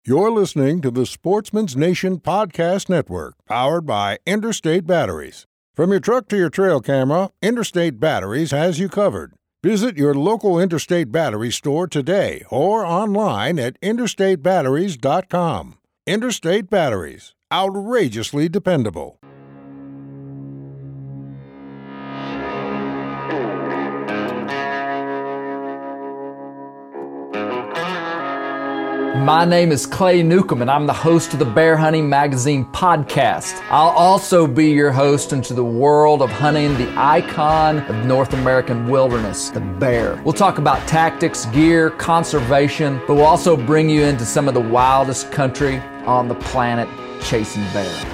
You're listening to the Sportsman's Nation Podcast Network, powered by Interstate Batteries. From your truck to your trail camera, Interstate Batteries has you covered. Visit your local Interstate Battery store today or online at interstatebatteries.com. Interstate Batteries, outrageously dependable. My name is Clay Newcomb, and I'm the host of the Bear Hunting Magazine podcast. I'll also be your host into the world of hunting the icon of North American wilderness, the bear. We'll talk about tactics, gear, conservation, but we'll also bring you into some of the wildest country on the planet, chasing bear.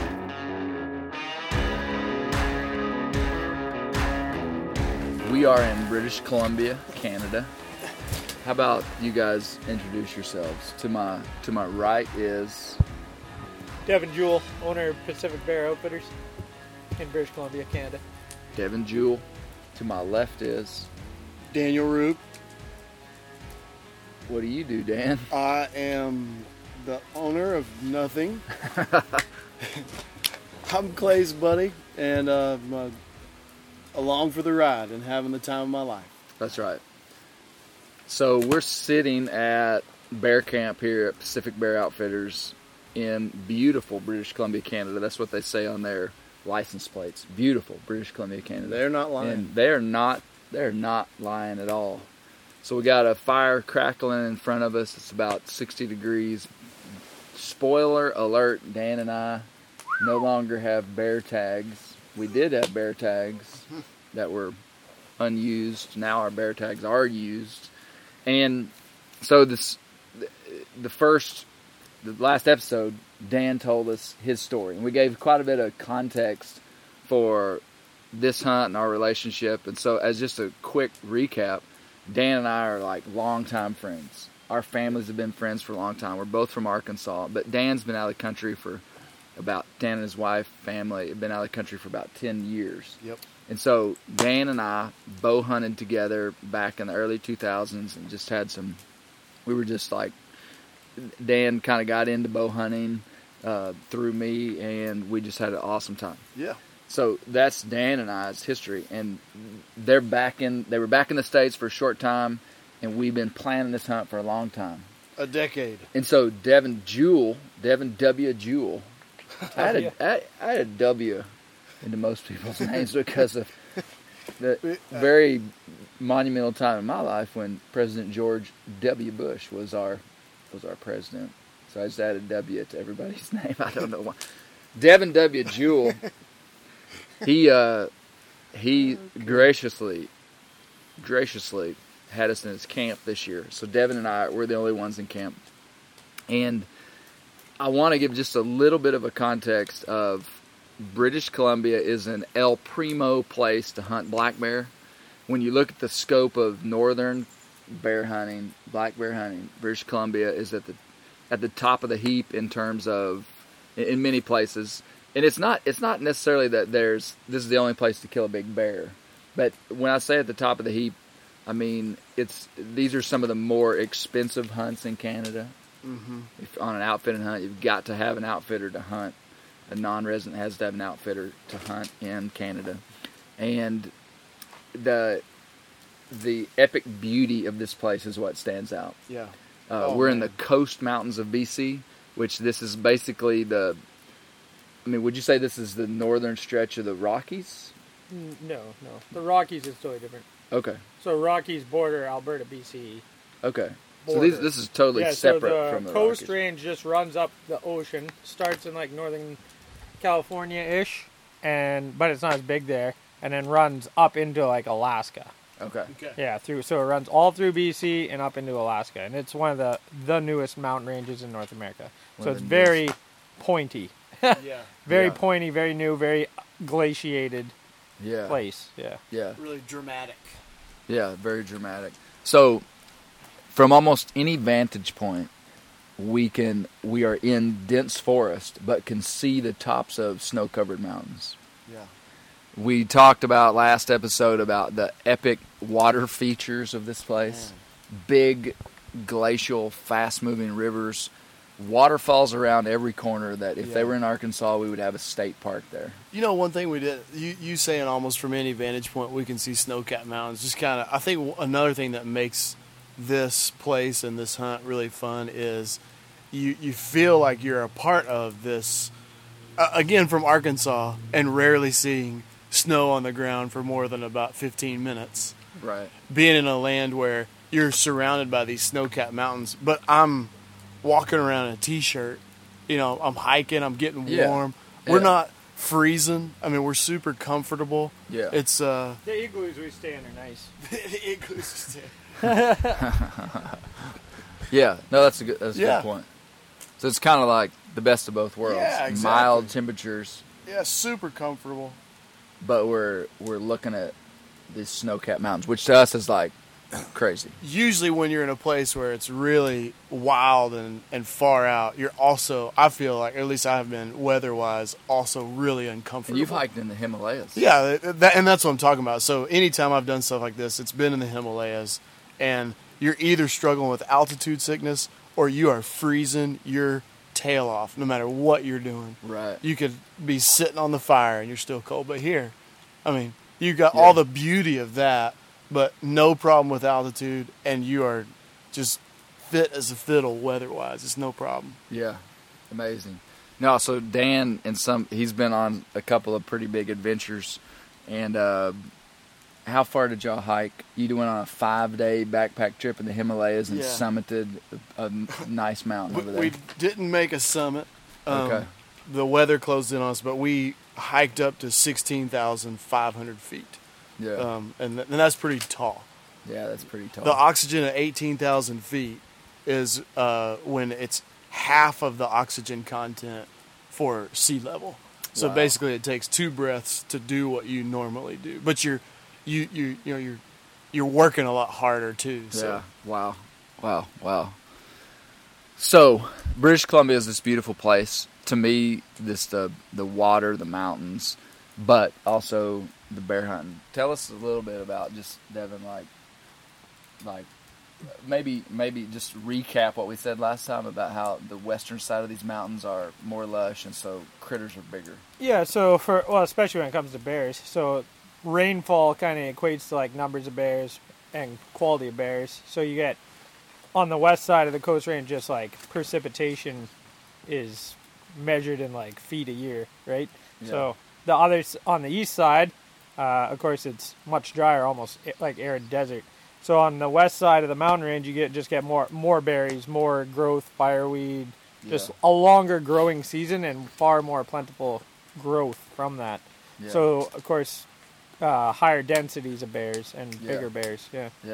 We are in British Columbia, Canada. How about you guys introduce yourselves? To my right is Devin Jewell, owner of Pacific Bear Outfitters in British Columbia, Canada. Devin Jewell. To my left is Daniel Roop. What do you do, Dan? I am the owner of nothing. I'm Clay's buddy, and I'm along for the ride and having the time of my life. That's right. So we're sitting at bear camp here at Pacific Bear Outfitters in beautiful British Columbia, Canada. That's what they say on their license plates. Beautiful British Columbia, Canada. They're not lying. And they're not lying at all. So we got a fire crackling in front of us. It's about 60 degrees. Spoiler alert, Dan and I no longer have bear tags. We did have bear tags that were unused. Now our bear tags are used. And so the last episode, Dan told us his story. And we gave quite a bit of context for this hunt and our relationship. And so as just a quick recap, Dan and I are like longtime friends. Our families have been friends for a long time. We're both from Arkansas. But Dan's been out of the country for Dan and his wife, family, have been out of the country for about 10 years. Yep. And so Dan and I bow hunted together back in the early 2000s and just had we were just like, Dan kind of got into bow hunting through me, and we just had an awesome time. Yeah. So that's Dan and I's history. And they were back in the States for a short time, and we've been planning this hunt for a long time. A decade. And so Devin W. Jewell, I had a W into most people's names because of the very monumental time in my life when President George W. Bush was our president. So I just added W to everybody's name. I don't know why. Devin W. Jewell, he graciously had us in his camp this year. So Devin and I were the only ones in camp. And I want to give just a little bit of a context of British Columbia is an El Primo place to hunt black bear. When you look at the scope of northern bear hunting, black bear hunting, British Columbia is at the top of the heap in terms of, in many places. And it's not necessarily that this is the only place to kill a big bear. But when I say at the top of the heap, I mean these are some of the more expensive hunts in Canada. Mm-hmm. If on an outfitted hunt, you've got to have an outfitter to hunt. A non-resident has to have an outfitter to hunt in Canada. And the epic beauty of this place is what stands out. Yeah. We're in the coast mountains of BC, which this is basically would you say this is the northern stretch of the Rockies? No. The Rockies is totally different. Okay. So Rockies border Alberta, BC. Okay. Border. So this is totally separate from the coast Rockies. range just runs up the ocean, starts in like northern California-ish, but it's not as big there, and then runs up into like Alaska. Okay. Yeah, so it runs all through BC and up into Alaska, and it's one of the newest mountain ranges in North America. So it's very pointy. Yeah. Very pointy, very new, very glaciated place. Yeah. Yeah. Really dramatic. Yeah, very dramatic. So from almost any vantage point, we are in dense forest, but can see the tops of snow-covered mountains. Yeah. We talked about last episode about the epic water features of this place. Big, glacial, fast-moving rivers waterfalls around every corner that if they were in Arkansas, we would have a state park there. You know, one thing we did, you saying almost from any vantage point we can see snow-capped mountains. Just kind of, I think another thing that makes this place and this hunt really fun is you feel like you're a part of this, again, from Arkansas, and rarely seeing snow on the ground for more than about 15 minutes. Right. Being in a land where you're surrounded by these snow-capped mountains, but I'm walking around in a t-shirt, you know, I'm hiking, I'm getting warm. We're not freezing. I mean, we're super comfortable. Yeah. It's The igloos we stay in are nice. the igloos we stay. Yeah, no, that's a good point. So it's kind of like the best of both worlds. Yeah, exactly. Mild temperatures, Yeah, super comfortable. but we're looking at these snow-capped mountains, which to us is like crazy. Usually when you're in a place where it's really wild and far out, you're also, I feel like, or at least I've been weather-wise, also really uncomfortable. And you've hiked in the Himalayas. Yeah, and that's what I'm talking about. So anytime I've done stuff like this, it's been in the Himalayas, and you're either struggling with altitude sickness or you are freezing your tail off no matter what you're doing. Right. You could be sitting on the fire and you're still cold. But here, I mean, you got all the beauty of that, but no problem with altitude, and you are just fit as a fiddle weather-wise. It's no problem. Yeah, amazing. No, so Dan he's been on a couple of pretty big adventures, and how far did y'all hike? You went on a 5-day backpack trip in the Himalayas and summited a nice mountain over there. We didn't make a summit. Okay. The weather closed in on us, but we hiked up to 16,500 feet. Yeah. And that's pretty tall. Yeah, that's pretty tall. The oxygen at 18,000 feet is when it's half of the oxygen content for sea level. So Wow. basically, it takes 2 breaths to do what you normally do. But you're working a lot harder too. So. Yeah. Wow. So British Columbia is this beautiful place. To me, the water, the mountains, but also the bear hunting. Tell us a little bit about just Devin, like maybe just recap what we said last time about how the western side of these mountains are more lush and so critters are bigger. Yeah, so especially when it comes to bears. So rainfall kind of equates to like numbers of bears and quality of bears. So you get on the west side of the Coast Range, just like precipitation is measured in like feet a year, right? Yeah. So the others on the east side, of course, it's much drier, almost like arid desert. So on the west side of the mountain range, you get more berries, more growth, fireweed, just a longer growing season and far more plentiful growth from that. Yeah. So of course, higher densities of bears and bigger bears.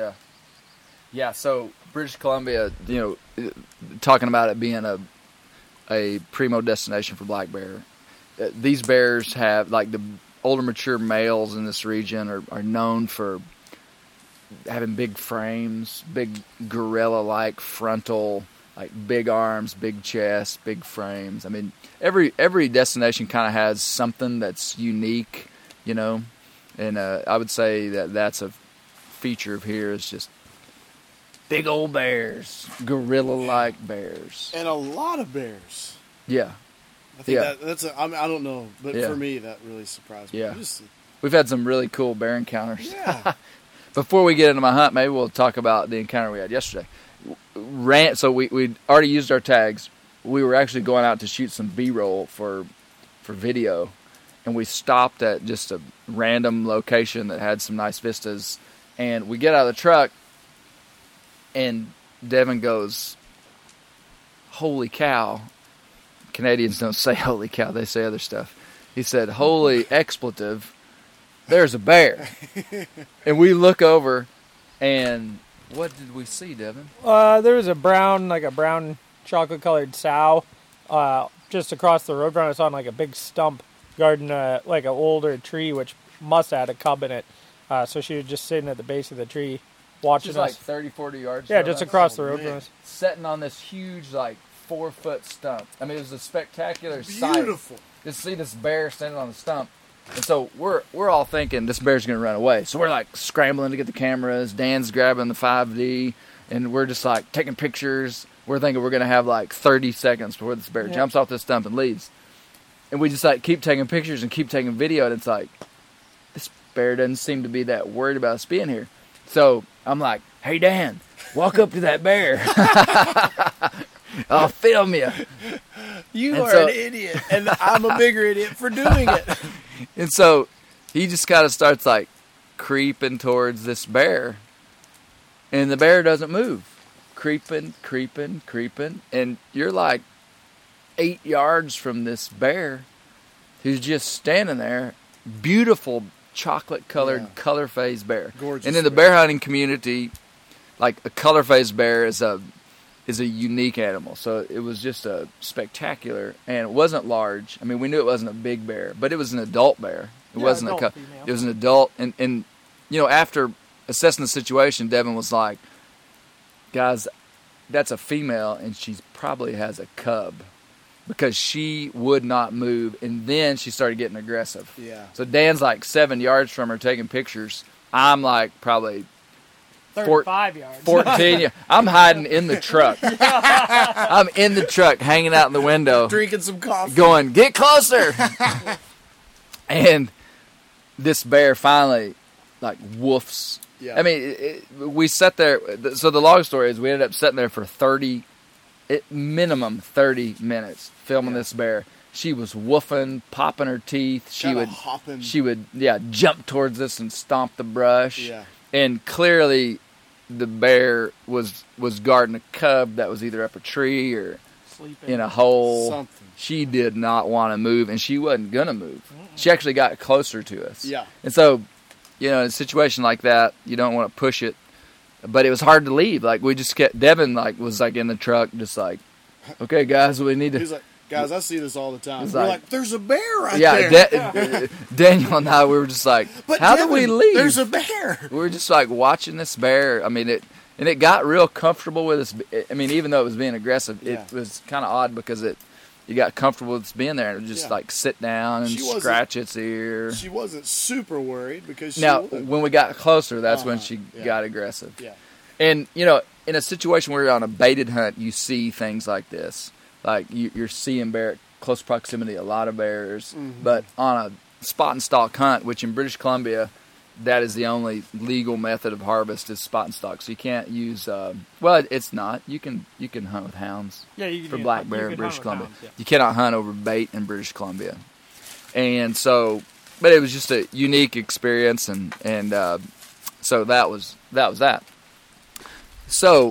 Yeah. So British Columbia, talking about it being a primo destination for black bear. These bears have, like, the older mature males in this region are known for having big frames, big gorilla-like frontal, like big arms, big chest, big frames. I mean, every destination kind of has something that's unique, and I would say that's a feature of here is just big old bears, gorilla-like bears. And a lot of bears. Yeah. I think that's I don't know, but for me, that really surprised me. Yeah. We've had some really cool bear encounters. Yeah. Before we get into my hunt, maybe we'll talk about the encounter we had yesterday. So we'd already used our tags. We were actually going out to shoot some B-roll for video, and we stopped at just a random location that had some nice vistas. And we get out of the truck, and Devin goes, "Holy cow." Canadians don't say holy cow, they say other stuff. He said, "Holy expletive, there's a bear." And we look over, and what did we see, Devin? There was a brown chocolate colored sow just across the road from us on like a big stump guarding like an older tree, which must have had a cub in it. So she was just sitting at the base of the tree watching Just us. like 30, 40 yards. Yeah, from just us. across the road from us. Sitting on this huge, 4-foot stump. I mean, it was a spectacular sight. Beautiful. Just see this bear standing on the stump. And so we're all thinking this bear's going to run away. So we're scrambling to get the cameras. Dan's grabbing the 5D, and we're just taking pictures. We're thinking we're going to have like 30 seconds before this bear jumps off this stump and leaves. And we just like keep taking pictures and keep taking video, and it's like, this bear doesn't seem to be that worried about us being here. So I'm like, hey, Dan, walk up to that bear. I'll film you. You are an idiot, and I'm a bigger idiot for doing it. And so he just kind of starts like creeping towards this bear, and the bear doesn't move. Creeping. And you're like 8 yards from this bear who's just standing there. Beautiful chocolate-colored, color-phased bear. Gorgeous. And in the bear hunting community, like a color-phased bear is a unique animal. So it was just a spectacular, and it wasn't large. I mean, we knew it wasn't a big bear, but it was an adult bear. It wasn't it was an adult. And you know, after assessing the situation, Devin was like, guys, that's a female, and she probably has a cub, because she would not move. And then she started getting aggressive. Yeah. So Dan's like 7 yards from her taking pictures. I'm like probably 35 yards. 14. I'm hiding in the truck. I'm in the truck, hanging out in the window, drinking some coffee, going, get closer. And this bear finally, like, woofs. Yeah. I mean, we sat there. So the long story is we ended up sitting there for minimum 30 minutes filming this bear. She was woofing, popping her teeth. She would jump towards us and stomp the brush. Yeah. And clearly, the bear was guarding a cub that was either up a tree or Sleeping. in a hole. Something. She did not want to move, and she wasn't going to move. She actually got closer to us. Yeah. And so, you know, in a situation like that, you don't want to push it. But it was hard to leave. Like, we just kept, Devin, like, was, like, in the truck, just like, okay, guys, we need to. He's like, guys, I see this all the time. We're like, there's a bear right there. Daniel and I, we were just like, but how Devin, do we leave? There's a bear. We were just, like, watching this bear. I mean, it got real comfortable with us. I mean, even though it was being aggressive, it was kind of odd because you got comfortable with being there and it would just like sit down and scratch its ear. She wasn't super worried because when we got closer, that's when she got aggressive. Yeah. And, you know, in a situation where you're on a baited hunt, you see things like this. Like, you're seeing bear close proximity, a lot of bears. Mm-hmm. But on a spot and stalk hunt, which in British Columbia, that is the only legal method of harvest is spot and stalk. So you can't use, it's not. You can hunt with hounds for black bear in British Columbia. Hounds, You cannot hunt over bait in British Columbia. And so, but it was just a unique experience, and so that was that. So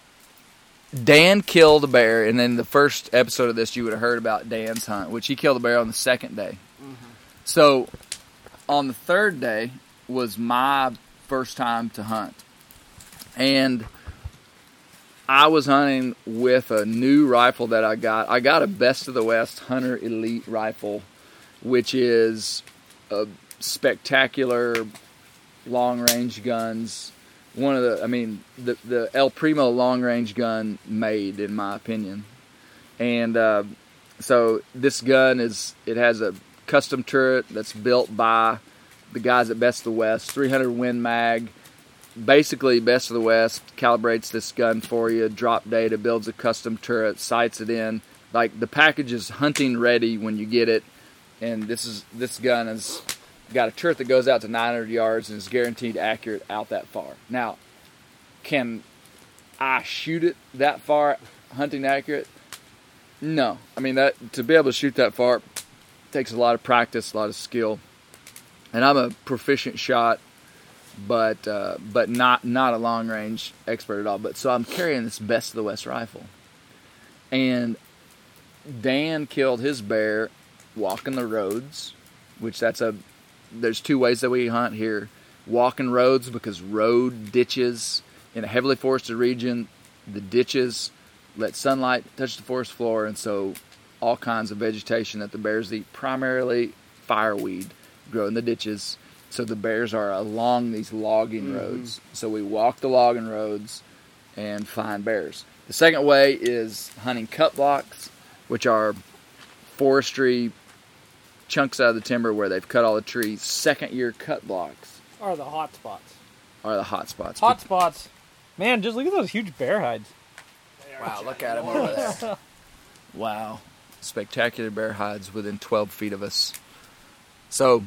Dan killed a bear, and then the first episode of this you would have heard about Dan's hunt, which he killed a bear on the second day. Mm-hmm. So on the third day was my first time to hunt. And I was hunting with a new rifle that I got. I got a Best of the West Hunter Elite rifle, which is a spectacular long-range guns. One of the El Primo long-range gun made, in my opinion. And so this gun it has a custom turret that's built by the guys at Best of the West, 300 Win Mag. Basically, Best of the West calibrates this gun for you, drop data, builds a custom turret, sights it in. Like, the package is hunting ready when you get it, and this gun has got a turret that goes out to 900 yards and is guaranteed accurate out that far. Now, can I shoot it that far, hunting accurate? No. I mean, to be able to shoot that far takes a lot of practice, a lot of skill. And I'm a proficient shot, but not a long range expert at all. But so I'm carrying this Best of the West rifle, and Dan killed his bear walking the roads, which there's two ways that we hunt here: walking roads, because road ditches in a heavily forested region, the ditches let sunlight touch the forest floor, and so all kinds of vegetation that the bears eat, primarily fireweed, grow in the ditches. So the bears are along these logging roads. So we walk the logging roads and find bears. The second way is hunting cut blocks, which are forestry chunks out of the timber where they've cut all the trees. Second year cut blocks are the hot spots. Hot spots. Man, just look at those huge bear hides. Wow, look at him over there. Wow. Spectacular bear hides within 12 feet of us. So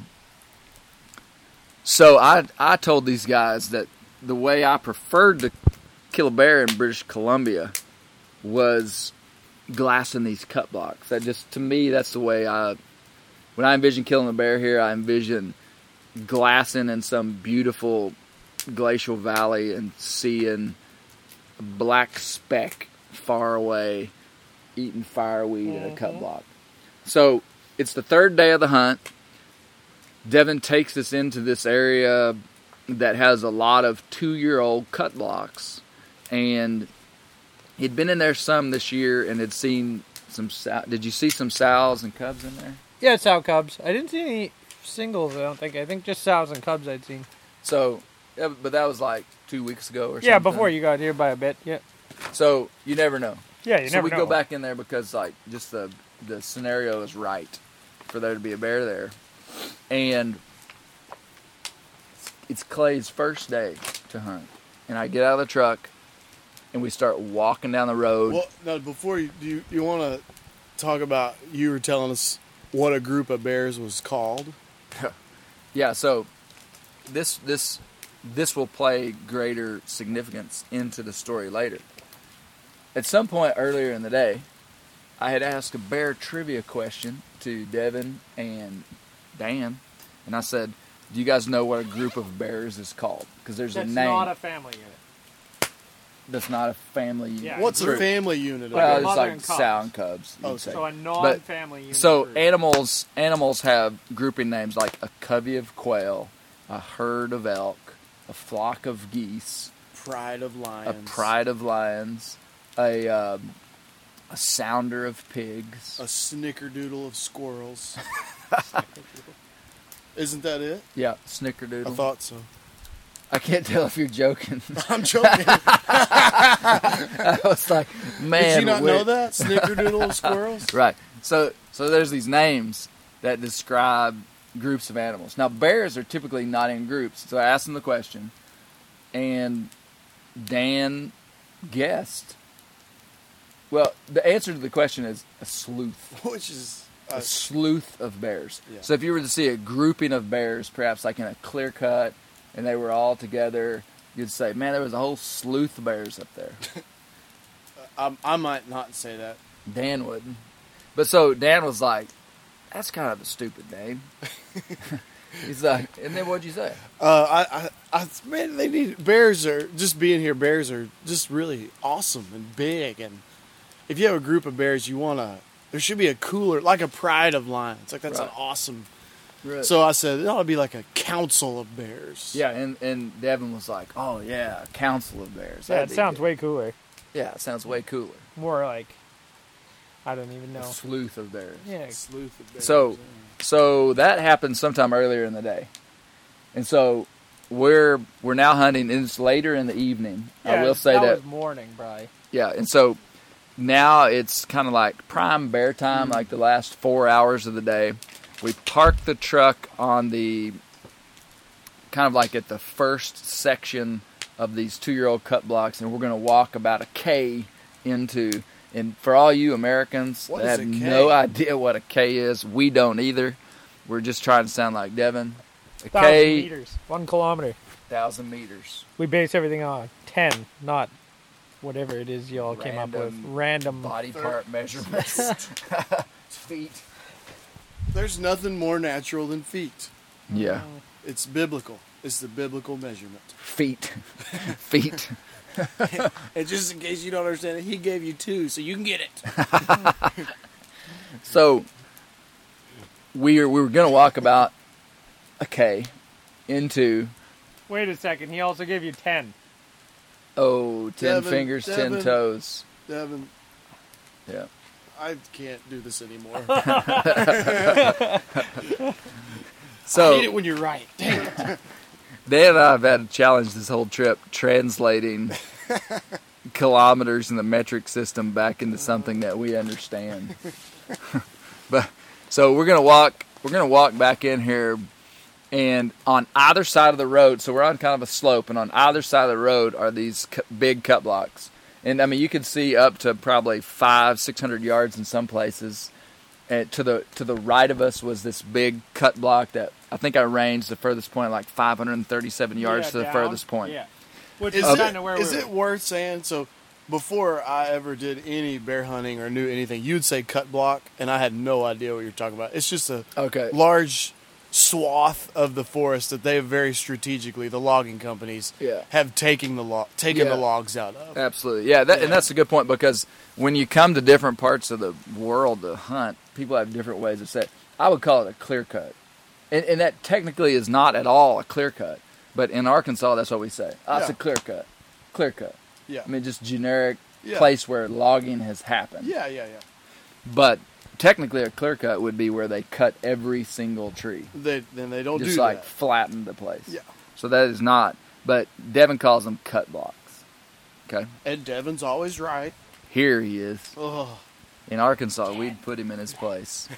I told these guys that the way I preferred to kill a bear in British Columbia was glassing these cut blocks. That just, to me, that's the way when I envision killing a bear here, I envision glassing in some beautiful glacial valley and seeing a black speck far away eating fireweed in a cut block. So it's the third day of the hunt. Devin takes us into this area that has a lot of 2-year-old cut blocks, and he'd been in there some this year and had seen some. Did you see some sows and cubs in there? Yeah, sow cubs. I didn't see any singles. I don't think. I think just sows and cubs I'd seen. So, yeah, but that was like 2 weeks ago or something. Yeah, before you got here by a bit. Yeah. So you never know. Yeah, you so never we know. go back in there because like just the scenario is right for there to be a bear there, and it's Clay's first day to hunt, and I get out of the truck and we start walking down the road. Well, no, before you want to talk about, you were telling us what a group of bears was called. Yeah, so this will play greater significance into the story later. At some point earlier in the day, I had asked a bear trivia question to Devin and Dan, and I said, "Do you guys know what a group of bears is called?" Because there's That's a name. not a family unit. That's not a family unit. Yeah. What's a Group. family unit? Well, a it's mother like and cubs. sow and cubs. Oh, you'd say. So a non-family unit. So group. animals have grouping names like a covey of quail, a herd of elk, a flock of geese, Pride of a lions. pride of lions, a sounder of pigs. A snickerdoodle of squirrels. Isn't that it? Yeah, snickerdoodle. I thought so. I can't tell if you're joking. I'm joking. I was like, man. Did you not know that? Snickerdoodle of squirrels? Right. So there's these names that describe groups of animals. Now, bears are typically not in groups. So I asked them the question, and Dan guessed. Well, the answer to the question is a sleuth. Which is... A sleuth of bears. Yeah. So if you were to see a grouping of bears, perhaps like in a clear cut, and they were all together, you'd say, man, there was a whole sleuth of bears up there. I might not say that. Dan wouldn't. But so Dan was like, that's kind of a stupid name. He's like, and then what'd you say? Man, they need... Bears are... Just being here, bears are just really awesome and big. And if you have a group of bears, you want to... There should be a cooler... Like a pride of lions. Like, that's Right. an awesome... Right. So I said, it ought to be like a council of bears. Yeah, and Devin was like, oh, yeah, a council of bears. Yeah, That'd it be sounds good. way cooler. Yeah, it sounds way cooler. More like, I don't even A know. sleuth of bears. Yeah. Sleuth of bears. So that happened sometime earlier in the day. And so we're now hunting, and it's later in the evening. I will say that. was morning, probably. Yeah, and so now it's kind of like prime bear time, like the last 4 hours of the day. We parked the truck on the, kind of like at the first section of these 2-year-old cut blocks, and we're going to walk about a K into, and for all you Americans What that is have a K? no idea what a K is, we don't either. We're just trying to sound like Devin. A 1,000 K, meters. 1 kilometer. 1,000 meters. We base everything on 10, not whatever it is y'all came up with. Random. Body part measurements. Feet. There's nothing more natural than feet. Yeah. It's biblical. It's the biblical measurement. Feet. Feet. And just in case you don't understand it, he gave you 2, so you can get it. So we were going to walk about a K into, Wait a second. He also gave you 10. 10 Devin, fingers, 10 Devin. toes. Devin, Yeah. I can't do this anymore. So I need it when you're right. Dang it. Dan and I have had a challenge this whole trip translating kilometers in the metric system back into something that we understand. But so we're gonna walk back in here, and on either side of the road, so we're on kind of a slope, and on either side of the road are these big cut blocks, And I mean, you could see up to probably 500-600 yards in some places. And to the right of us was this big cut block that I think I ranged the furthest point like 537 yards to the down. furthest point. Yeah. Which Is, is it, kind of where is we it were. worth saying? So before I ever did any bear hunting or knew anything, you'd say cut block, and I had no idea what you're talking about. It's just a Okay. large swath of the forest that they have very strategically, the logging companies, Yeah. have taken the Yeah. logs out of. Absolutely. Yeah, and that's a good point because when you come to different parts of the world to hunt, people have different ways of saying. I would call it a clear cut. And that technically is not at all a clear cut. But in Arkansas, that's what we say. Oh, it's Yeah. a clear cut. Clear cut. Yeah. I mean, just generic Yeah. place where logging has happened. Yeah. But technically, a clear cut would be where they cut every single tree. Then they don't Just do like that. flatten the place. Yeah. So that is not. But Devin calls them cut blocks. Okay? And Devin's always right. Here he is. Oh, In Arkansas, we'd put him in his place.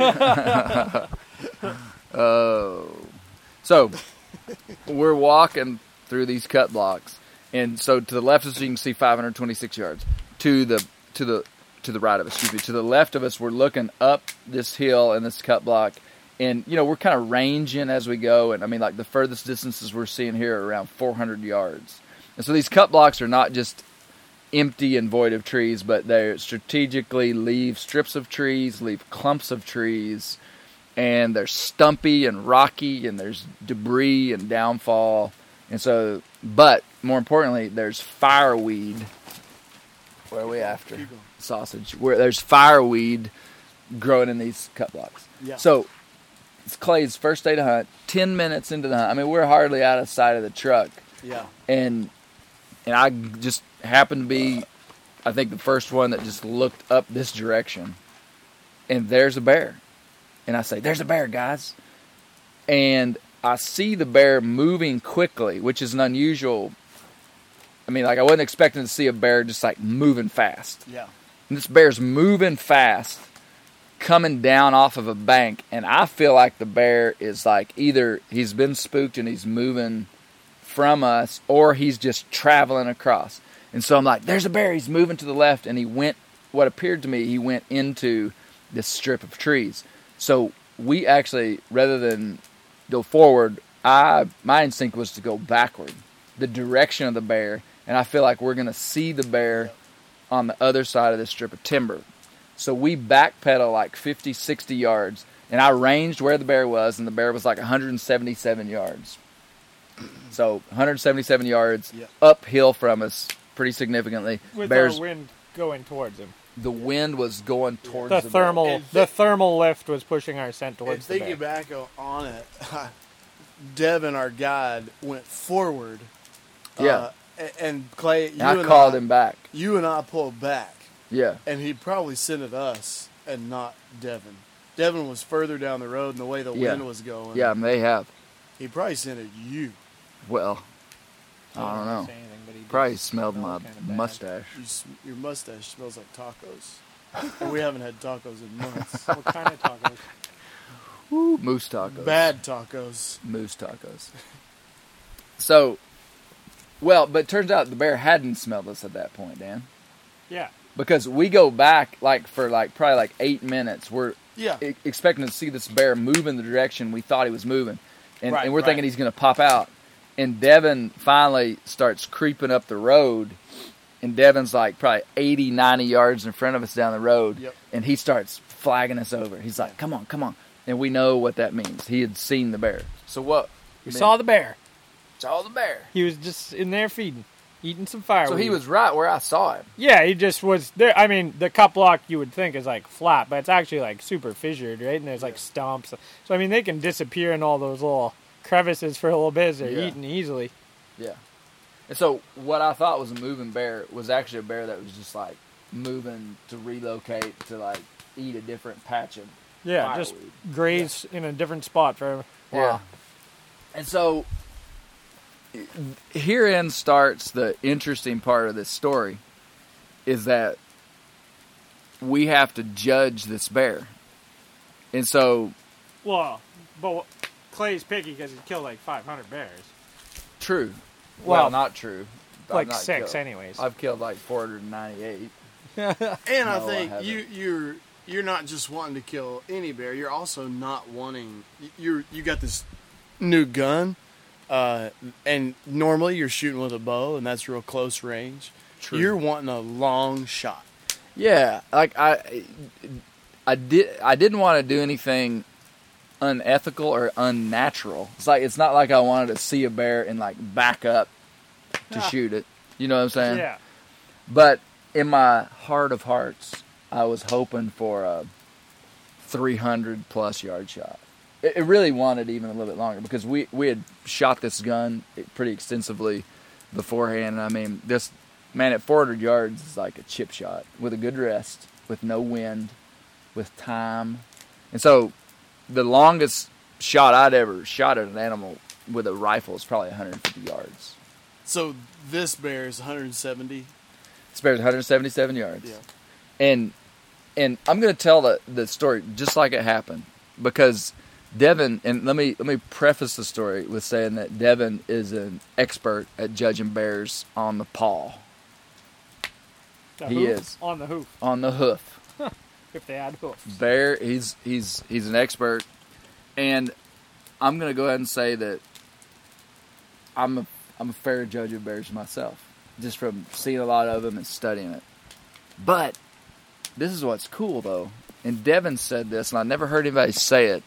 Oh. So, we're walking through these cut blocks. And so to the left of us, you can see 526 yards. To the right of us, to the left of us, we're looking up this hill in this cut block. And, we're kind of ranging as we go. And, I mean, like, the furthest distances we're seeing here are around 400 yards. And so these cut blocks are not just empty and void of trees, but they strategically leave strips of trees, leave clumps of trees, and they're stumpy and rocky, and there's debris and downfall. And so, but more importantly, there's fireweed. Where are we after? keep going. Sausage. Where there's fireweed growing in these cut blocks. Yeah. So, it's Clay's first day to hunt. 10 minutes into the hunt. I mean, we're hardly out of sight of the truck. Yeah. And I just happened to be, I think, the first one that just looked up this direction. And there's a bear. And I say, there's a bear, guys. And I see the bear moving quickly, which is an unusual. I mean, like, I wasn't expecting to see a bear just, like, moving fast. Yeah. And this bear's moving fast, coming down off of a bank. And I feel like the bear is, like, either he's been spooked and he's moving from us, or he's just traveling across. And so I'm like, there's a bear. He's moving to the left. And he went, what appeared to me, he went into this strip of trees. So we actually, rather than go forward, my instinct was to go backward, the direction of the bear. And I feel like we're going to see the bear on the other side of this strip of timber. So we backpedal like 50, 60 yards. And I ranged where the bear was, and the bear was like 177 yards. So 177 yards Yeah. uphill from us pretty significantly. With Bears, our wind going towards him. the wind was going towards The the thermal bear. And the thermal lift was pushing our scent And towards the thinking bear. back on it, Devin, our guide, went forward. Yeah. And Clay, And I called him back. You and I pulled back, Yeah. and he probably scented us and not Devin. Devin was further down the road, and the way the Yeah. wind was going, Yeah, they have. he probably scented you. Well, I don't know. say anything, but he did Probably smelled smell my kinda bad. mustache. Your mustache smells like tacos. And we haven't had tacos in months. What kind of tacos? Woo, moose tacos. Bad tacos. Moose tacos. So, well, but it turns out the bear hadn't smelled us at that point, Dan. Yeah. Because we go back for probably 8 minutes. We're Yeah. expecting to see this bear move in the direction we thought he was moving. And, Right, and we're right. thinking he's going to pop out. And Devin finally starts creeping up the road. And Devin's like probably 80, 90 yards in front of us down the road. Yep. And he starts flagging us over. He's like, come on, come on. And we know what that means. He had seen the bear. So what? We saw the bear. Saw the bear. He was just in there feeding, eating some fireweed. So he was right where I saw him. Yeah, he just was there. I mean, the cut block you would think is like flat, but it's actually like super fissured, right? And there's like stumps. So I mean, they can disappear in all those little crevices for a little bit as they're Yeah. eating easily. Yeah. And so what I thought was a moving bear was actually a bear that was just like moving to relocate to like eat a different patch of Yeah, just fireweed. graze in a different spot for a while. And so herein starts the interesting part of this story is that we have to judge this bear. And so, Well, but Clay's picky because he killed like 500 bears. true. Well, Well, not true. like not 6 killed. anyways. I've killed like 498. And No, I I think haven't. you're not just wanting to kill any bear. You're also not wanting. You got this new gun, and normally you're shooting with a bow, and that's real close range. True. You're wanting a long shot. Yeah, like I didn't want to do anything unethical or unnatural. It's not like I wanted to see a bear and like back up to shoot it. You know what I'm saying? Yeah. But in my heart of hearts, I was hoping for a 300 plus yard shot. It really wanted even a little bit longer because we had shot this gun pretty extensively beforehand. And I mean, this man at 400 yards is like a chip shot with a good rest, with no wind, with time. And so the longest shot I'd ever shot at an animal with a rifle is probably 150 yards. So this bear is 170. This bear's 177 yards. Yeah. And I'm going to tell the story just like it happened because Devin, and let me preface the story with saying that Devin is an expert at judging bears on the paw. He is. On the hoof, On the hoof. if they had hoofs. Bear, he's an expert, and I'm going to go ahead and say that I'm a fair judge of bears myself, just from seeing a lot of them and studying it. But this is what's cool, though, and Devin said this, and I never heard anybody say it,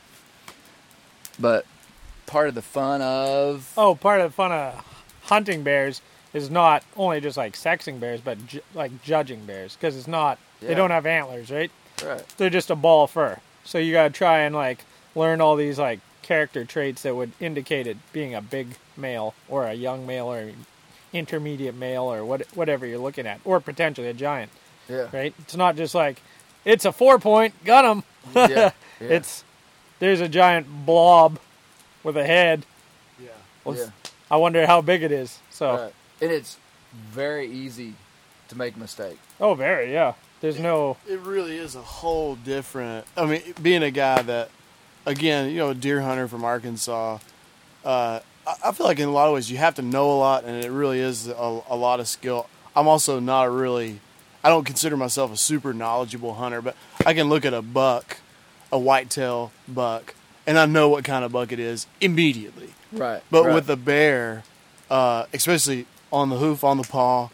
but part of the fun of... Oh, part of the fun of hunting bears is not only just like sexing bears, but like judging bears, because it's not, they Yeah. don't have antlers, right? Right. They're just a ball of fur. So you got to try and like learn all these like character traits that would indicate it being a big male or a young male or intermediate male or whatever you're looking at, or potentially a giant, Yeah. right? It's not just like it's a 4-point, got him. Yeah. Yeah. There's a giant blob with a head. Yeah. Well, Yeah. I wonder how big it is. So, Right. And it's very easy to make a mistake. oh, very, yeah. There's no, It really is a whole different. I mean, being a guy that, again, you know, a deer hunter from Arkansas, I feel like in a lot of ways you have to know a lot, and it really is a lot of skill. I'm also not I don't consider myself a super knowledgeable hunter, but I can look at a buck, a whitetail buck, and I know what kind of buck it is immediately. Right. But right. with the bear, especially on the hoof, on the paw,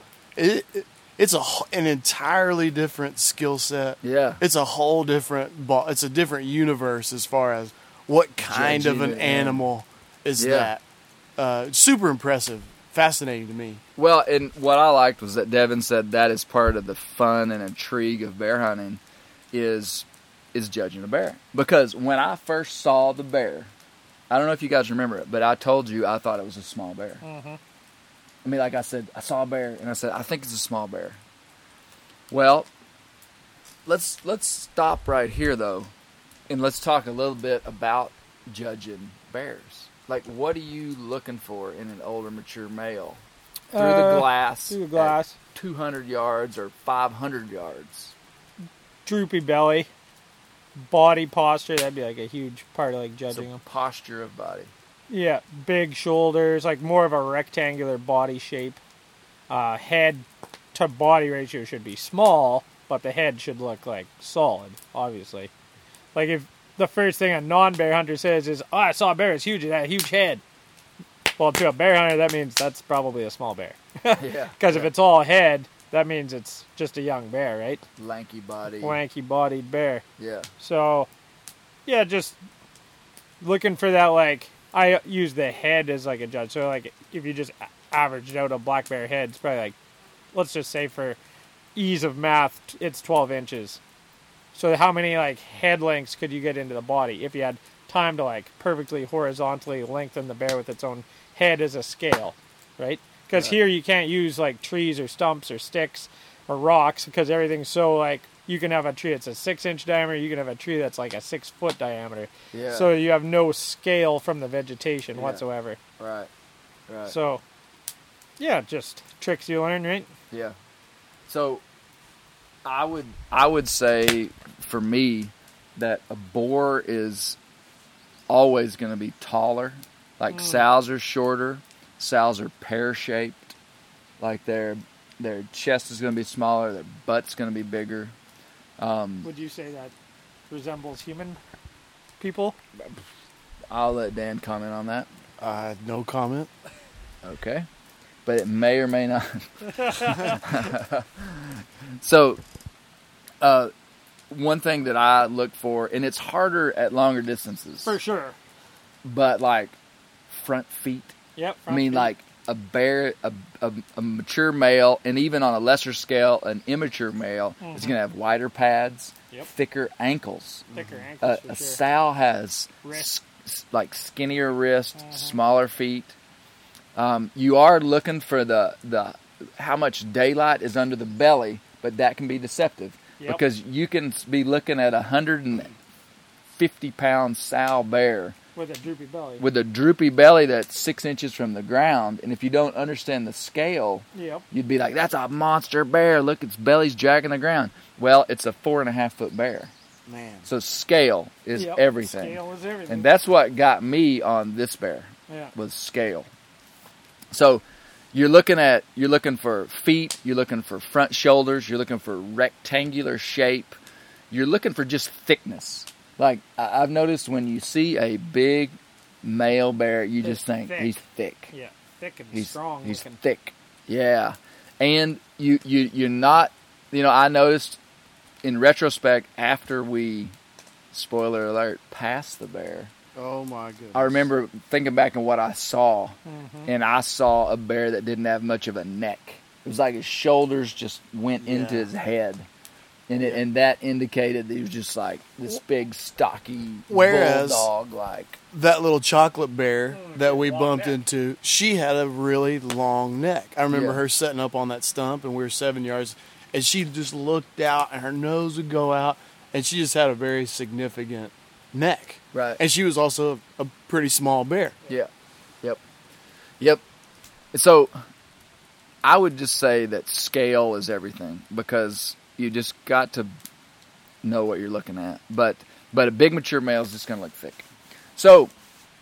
it's an entirely different skill set. Yeah. It's a whole different it's a different universe as far as what kind of Judging an it, animal is Yeah. that. Super impressive, fascinating to me. Well, and what I liked was that Devin said that is part of the fun and intrigue of bear hunting is judging a bear. Because when I first saw the bear, I don't know if you guys remember it, but I told you I thought it was a small bear. mm-hmm. I mean, like I said, I saw a bear, and I said, I think it's a small bear. Well, let's stop right here, though, and let's talk a little bit about judging bears. Like, what are you looking for in an older, mature male? Through the glass. Through the glass. At 200 yards or 500 yards. Droopy belly, body posture, that'd be like a huge part of like So judging them. posture of body. Yeah, big shoulders, like more of a rectangular body shape. Head to body ratio should be small, but the head should look like solid, obviously. Like if the first thing a non-bear hunter says is, "Oh, I saw a bear, it's huge, it had a huge head." Well, to a bear hunter, that means that's probably a small bear. Yeah. Because if it's all head, that means it's just a young bear, right? Lanky body. Lanky-bodied bear. Yeah. So, yeah, just looking for that, like, I use the head as, like, a judge. So, like, if you just averaged out a black bear head, it's probably, like, let's just say for ease of math, it's 12 inches. So how many, like, head lengths could you get into the body if you had time to, like, perfectly horizontally lengthen the bear with its own head as a scale, right? Because Right. here you can't use, like, trees or stumps or sticks or rocks because everything's so, like, you can have a tree that's a 6-inch diameter, you can have a tree that's like a 6-foot diameter. Yeah. So you have no scale from the vegetation Yeah. whatsoever. Right. Right. So, yeah, just tricks you learn, right? Yeah. So I would say for me that a boar is always going to be taller. Like sows are shorter, sows are pear-shaped, Like their chest is going to be smaller, their butt's going to be bigger. Would you say that resembles human people? I'll let Dan comment on that. No comment. Okay. But it may or may not. So, one thing that I look for, and it's harder at longer distances, For sure. but like front feet. Yep. I mean, like a bear, a mature male, and even on a lesser scale, an immature male is going to have wider pads, Yep. thicker ankles. thicker ankles. A for sure. sow has Wrist. like skinnier wrist, smaller feet. You are looking for the how much daylight is under the belly, but that can be deceptive Yep. because you can be looking at 150-pound sow bear With a droopy belly. with a droopy belly that's 6 inches from the ground, and if you don't understand the scale, Yep. you'd be like, "That's a monster bear! Look, its belly's dragging the ground." Well, it's a 4.5-foot bear. Man. So scale is Yep. everything. Scale is everything. And that's what got me on this bear yeah. was scale. So you're looking for feet, you're looking for front shoulders, you're looking for rectangular shape, you're looking for just thickness. Like I've noticed when you see a big male bear, you just think thick. he's thick. Yeah. Thick and He's strong He's looking. thick. Yeah. And you're not, I noticed in retrospect after we, spoiler alert, passed the bear, Oh my goodness. I remember thinking back on what I saw, Mm-hmm. and I saw a bear that didn't have much of a neck. It was like his shoulders just went into Yeah. his head, and that indicated that he was just like this big, stocky Whereas- bulldog. Like That little chocolate bear that we long bumped neck. into, she had a really long neck. I remember Yeah. her setting up on that stump, and we were 7 yards, and she just looked out, and her nose would go out, and she just had a very significant neck. Right. And she was also a pretty small bear. yeah, yep. So I would just say that scale is everything because you just got to know what you're looking at. But a big mature male is just going to look thick. So,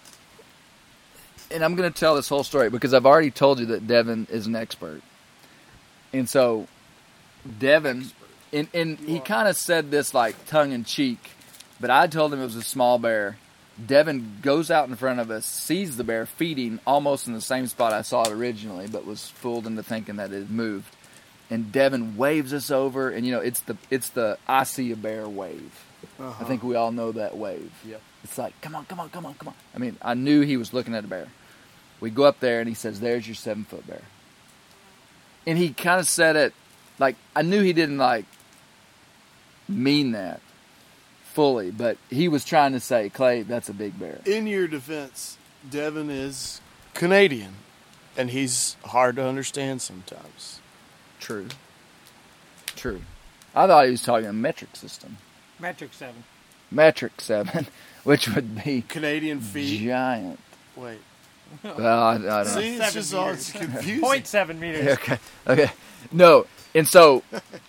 and I'm going to tell this whole story because I've already told you that Devin is an expert. And so, Devin, and he kind of said this like tongue in cheek, but I told him it was a small bear. Devin goes out in front of us, sees the bear feeding almost in the same spot I saw it originally, but was fooled into thinking that it had moved. And Devin waves us over, and it's the I see a bear wave. I think we all know that wave. Yep. It's like, come on. I mean, I knew he was looking at a bear. We go up there, and he says, "There's your 7-foot bear." And he kind of said it, like, I knew he didn't, like, mean that fully, but he was trying to say, "Clay, that's a big bear." In your defense, Devin is Canadian, and he's hard to understand sometimes. True. I thought he was talking a metric system. Metric 7. Metric 7, which would be Canadian feet. giant. Wait. Well, I don't know. See, it's 7 just all meters. confusing. 0.7 meters. Okay. No, and so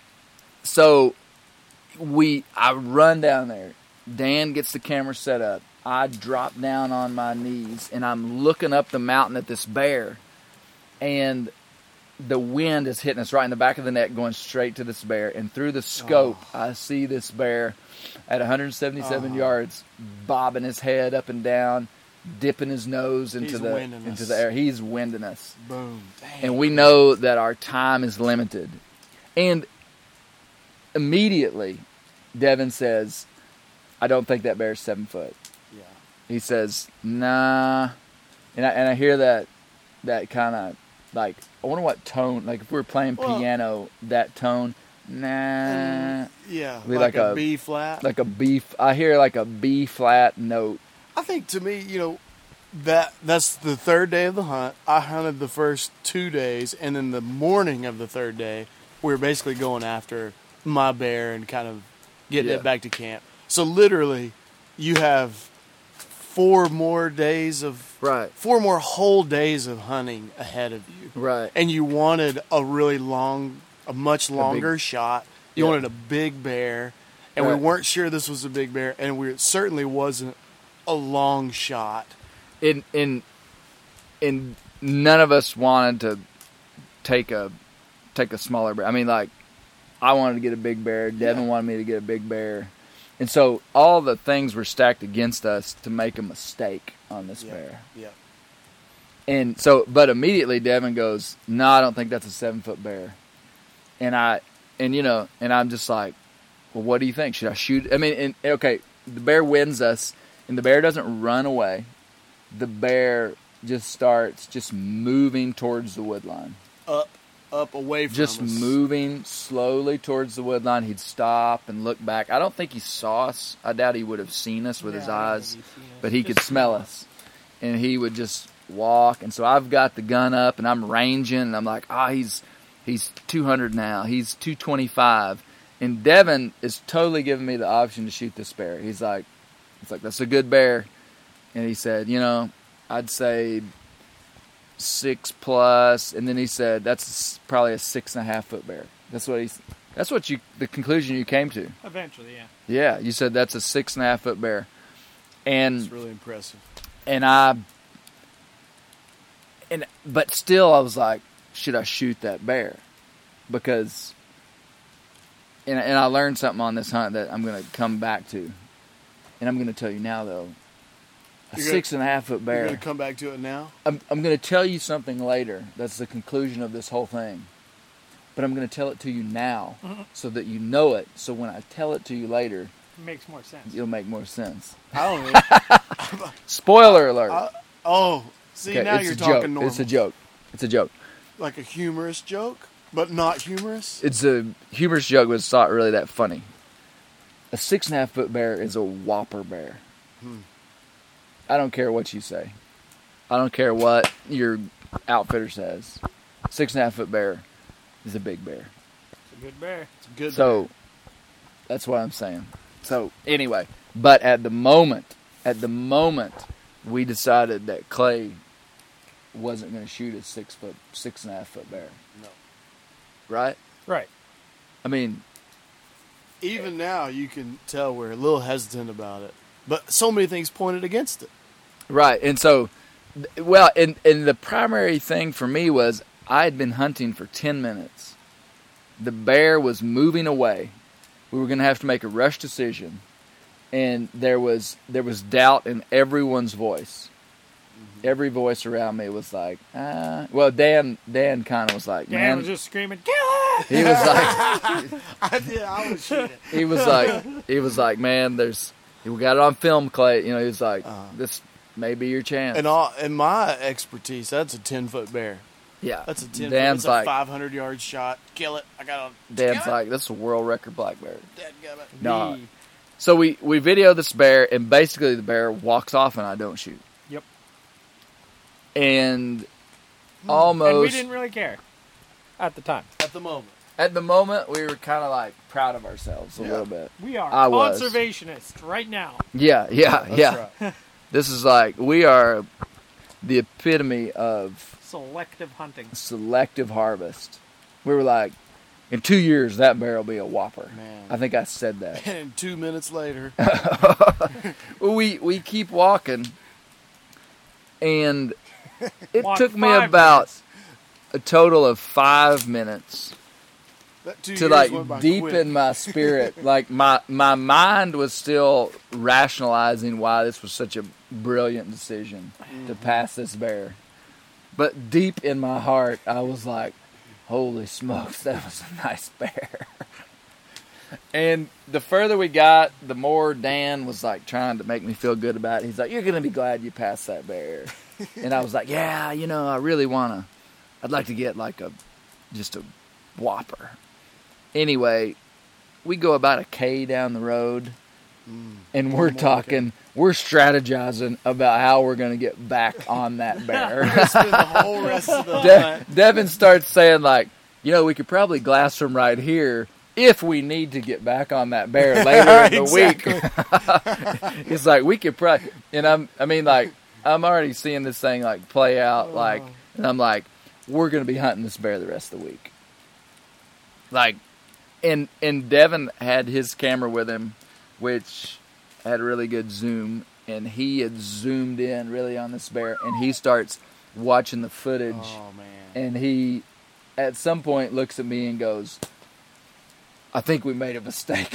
I run down there. Dan gets the camera set up. I drop down on my knees, and I'm looking up the mountain at this bear, and the wind is hitting us right in the back of the neck, going straight to this bear. And through the scope, I see this bear at 177 yards, bobbing his head up and down, dipping his nose into He's winding us. the air. He's winding us. Boom. Dang. And we know that our time is limited. And immediately, Devin says, "I don't think that bear's 7 foot." Yeah. He says, "Nah." And I hear that kind of, like, I wonder what tone, like if we were playing piano, that tone, nah. Yeah. Be Like, like a a- B flat. Like a B, I hear like a B flat note. I think to me, that's the third day of the hunt. I hunted the first 2 days, and then the morning of the third day, we were basically going after my bear and kind of getting Yeah. it back to camp. So literally, you have 4 more days of Right. 4 more whole days of hunting ahead of you, Right. and you wanted a much longer shot. You Yeah. wanted a big bear, and we Right. weren't sure this was a big bear, and it certainly wasn't a long shot. And none of us wanted to take a smaller bear. I mean, like, I wanted to get a big bear. Devin wanted me to get a big bear. And so all the things were stacked against us to make a mistake on this bear. Yeah. And so, but immediately Devin goes, "No, I don't think that's a 7-foot bear." And I'm just like, "Well, what do you think? Should I shoot?" I mean, okay, the bear wins us, and the bear doesn't run away. The bear just starts moving towards the wood line. Up away from just us. Moving slowly towards the wood line. He'd stop and look back. I don't think he saw us. I doubt he would have seen us with his eyes, but he could smell us. And he would just walk. And so I've got the gun up and I'm ranging, and I'm like, he's 200 now. He's 225. And Devin is totally giving me the option to shoot this bear. He's like, that's a good bear. And he said, I'd say 6+, and then he said that's probably a 6.5-foot bear. That's the conclusion you came to. Eventually, yeah. Yeah, you said that's a 6.5-foot bear, and it's really impressive. But still, I was like, should I shoot that bear? Because, and I learned something on this hunt that I'm going to come back to, and I'm going to tell you now though. A 6.5-foot bear. You're going to come back to it now? I'm going to tell you something later. That's the conclusion of this whole thing. But I'm going to tell it to you now so that you know it. So when I tell it to you later, it makes more sense. It'll make more sense. I don't know. Spoiler alert. See, okay, now you're talking normal. It's a joke. It's a joke. Like a humorous joke, but not humorous? It's a humorous joke, but it's not really that funny. A 6.5-foot bear is a whopper bear. I don't care what you say. I don't care what your outfitter says. 6.5-foot bear is a big bear. It's a good bear. It's a good bear. That's what I'm saying. So anyway, but at the moment, we decided that Clay wasn't going to shoot a 6.5-foot bear. No. Right? Right. I mean, even now you can tell we're a little hesitant about it, but so many things pointed against it. Right, and so, well, and the primary thing for me was I had been hunting for 10 minutes. The bear was moving away. We were going to have to make a rush decision, and there was doubt in everyone's voice. Every voice around me was like, well, Dan kind of was like, Dan man, was just screaming, kill it! He was like, I would shoot it. He was like, man, we got it on film, Clay. He was like, this may be your chance. And in my expertise, that's a 10-foot bear. Yeah, that's a 10-foot. Dan's that's a 500-yard shot. Kill it! I got to. Dan's like, this is a world record black bear. Dadgummit. No. So we video this bear, and basically the bear walks off, and I don't shoot. Yep. And almost. And we didn't really care at the time. At the moment. At the moment, we were kind of like proud of ourselves a little bit. We are was. conservationists right now. Yeah. That's right. This is like, we are the epitome of selective hunting. Selective harvest. We were like, in 2 years, that bear will be a whopper. Man. I think I said that. And 2 minutes later. Well, we keep walking, and it took me 5 about minutes. A total of 5 minutes to like deep quick. in my spirit. Like my mind was still rationalizing why this was such a brilliant decision to pass this bear. But deep in my heart, I was like, holy smokes, that was a nice bear. And the further we got, the more Dan was like trying to make me feel good about it. He's like, you're going to be glad you passed that bear. And I was like, yeah, I really I'd like to get like just a whopper. Anyway, we go about a K down the road, and we're strategizing about how we're going to get back on that bear. Spend the whole rest of the hunt. Devin starts saying like, we could probably glass from right here if we need to get back on that bear later in the week. He's like, we could probably, and I'm already seeing this thing like play out, like, and I'm like, we're going to be hunting this bear the rest of the week. Like, and Devin had his camera with him, which had a really good zoom, and he had zoomed in really on this bear, and he starts watching the footage, and at some point looks at me and goes, I think we made a mistake.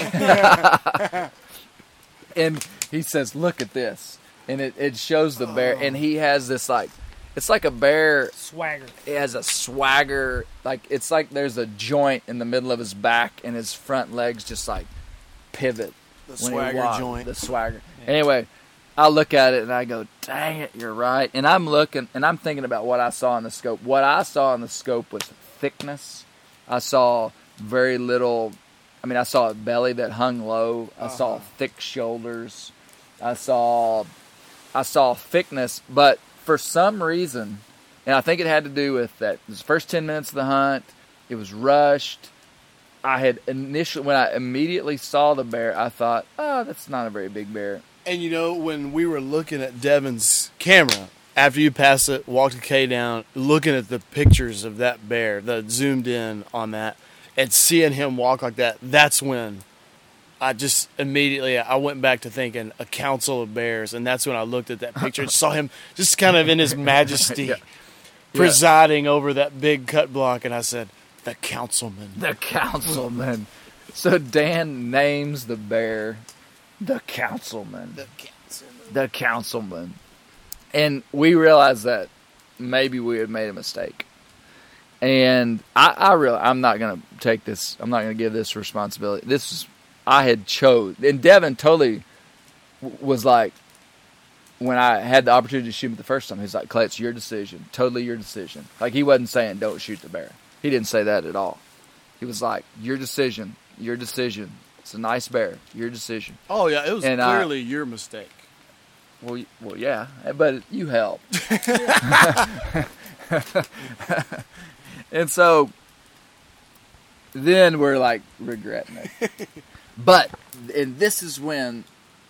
And he says, look at this. And it shows the bear. And he has this, like, it's like a bear. Swagger. It has a swagger. Like, it's like there's a joint in the middle of his back and his front legs just, like, pivot. The swagger joint. The swagger. Yeah. Anyway, I look at it and I go, dang it, you're right. And I'm looking and I'm thinking about what I saw in the scope. What I saw in the scope was thickness. I saw very little. I mean, I saw a belly that hung low. I saw thick shoulders. I saw thickness, but for some reason, and I think it had to do with that. It was the first 10 minutes of the hunt. It was rushed. When I immediately saw the bear, I thought, oh, that's not a very big bear. And you know, when we were looking at Devin's camera, after you passed it, walked the K down, looking at the pictures of that bear, that zoomed in on that, and seeing him walk like that, that's when I just immediately, I went back to thinking a council of bears, and that's when I looked at that picture and saw him just kind of in his majesty, presiding over that big cut block, and I said, the councilman. The councilman. So Dan names the bear the councilman. The councilman. And we realized that maybe we had made a mistake. And I'm not going to take this. I'm not going to give this responsibility. I had chose. And Devin totally was like, when I had the opportunity to shoot him the first time, he's like, Clay, it's your decision. Totally your decision. Like, he wasn't saying, don't shoot the bear. He didn't say that at all. He was like, your decision. Your decision. It's a nice bear. Your decision. Oh, yeah. It was clearly your mistake. Well, yeah. But you helped. And so then we're like regretting it. But, and this is when,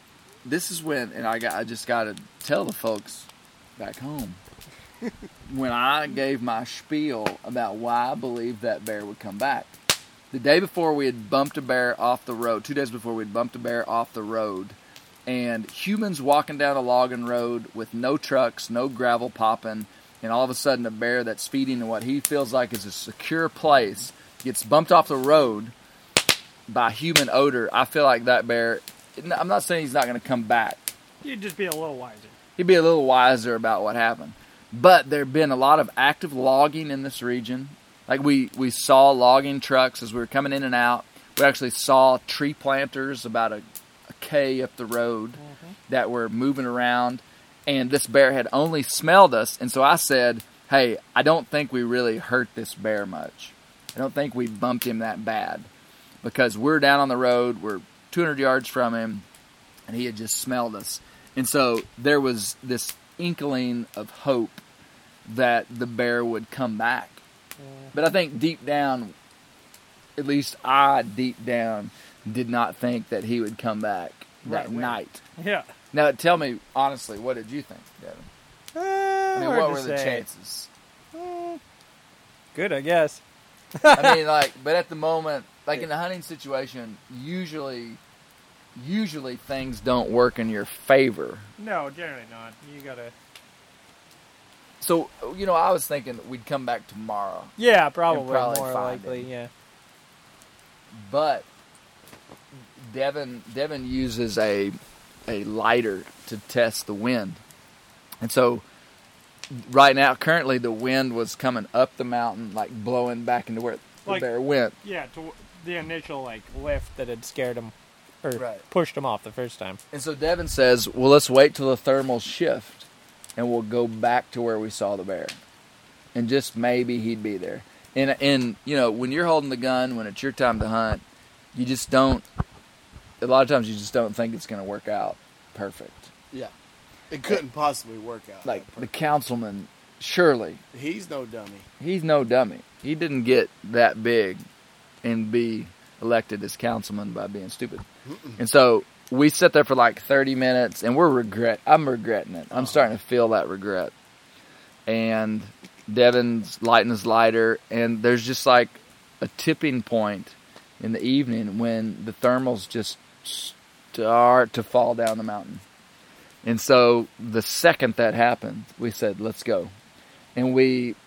and I just got to tell the folks back home, when I gave my spiel about why I believed that bear would come back. The day before we had bumped a bear off the road, 2 days before we had bumped a bear off the road, and humans walking down a logging road with no trucks, no gravel popping, and all of a sudden a bear that's feeding in what he feels like is a secure place gets bumped off the road by human odor. I feel like that bear, I'm not saying he's not going to come back. You'd just be a little wiser. He'd be a little wiser about what happened. But there have been a lot of active logging in this region. Like we saw logging trucks as we were coming in and out. We actually saw tree planters about a K up the road that were moving around. And this bear had only smelled us. And so I said, hey, I don't think we really hurt this bear much. I don't think we bumped him that bad. Because we're down on the road, we're 200 yards from him, and he had just smelled us. And so there was this inkling of hope that the bear would come back. But I think deep down, at least I deep down, did not think that he would come back that night. Yeah. Now, tell me, honestly, what did you think, Devin? I mean, what were the chances? Good, I guess. I mean, but at the moment, in the hunting situation, usually things don't work in your favor. No, generally not. You gotta. So, I was thinking we'd come back tomorrow. Yeah, probably more likely, yeah. But Devin uses a lighter to test the wind. And so right now, currently the wind was coming up the mountain, blowing back into where the bear went. Yeah, to the initial lift that had scared him or pushed him off the first time. And so Devin says, well, let's wait till the thermals shift and we'll go back to where we saw the bear. And just maybe he'd be there. And when you're holding the gun, when it's your time to hunt, you just don't, a lot of times you just don't think it's going to work out perfect. Yeah. It couldn't possibly work out. The councilman, surely. He's no dummy. He's no dummy. He didn't get that big and be elected as councilman by being stupid. And so we sit there for 30 minutes and I'm regretting it. I'm starting to feel that regret. And Devin's lighting his lighter, and there's just a tipping point in the evening when the thermals just start to fall down the mountain. And so the second that happened, we said, let's go. And we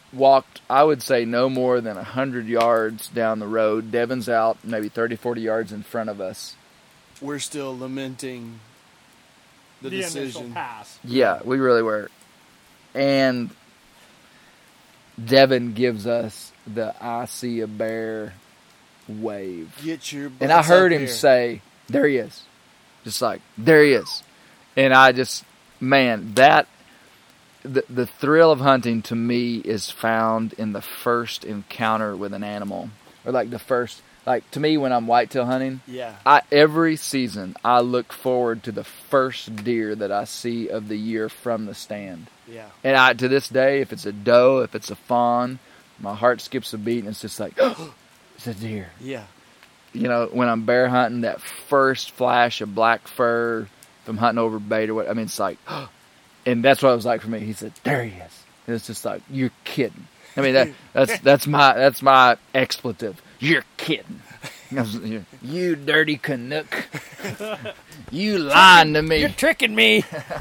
walked, I would say, no more than 100 yards down the road. Devin's out maybe 30, 40 yards in front of us. We're still lamenting the initial decision. pass. Yeah, we really were. And Devin gives us the I see a bear wave. Get your butts And I heard up him here. say, there he is. Just like, there he is. And I just, man, that, the thrill of hunting to me is found in the first encounter with an animal. Or like the first, like to me when I'm whitetail hunting, Yeah. every season I look forward to the first deer that I see of the year from the stand. Yeah. And to this day, if it's a doe, if it's a fawn, my heart skips a beat and it's just like, it's a deer. Yeah. You know, when I'm bear hunting, that first flash of black fur, if I'm hunting over bait or what, I mean, it's like, and that's what it was like for me. He said, there he is. And it's just like, you're kidding. I mean, that's my expletive. You're kidding. You dirty Canuck. You lying to me. You're tricking me.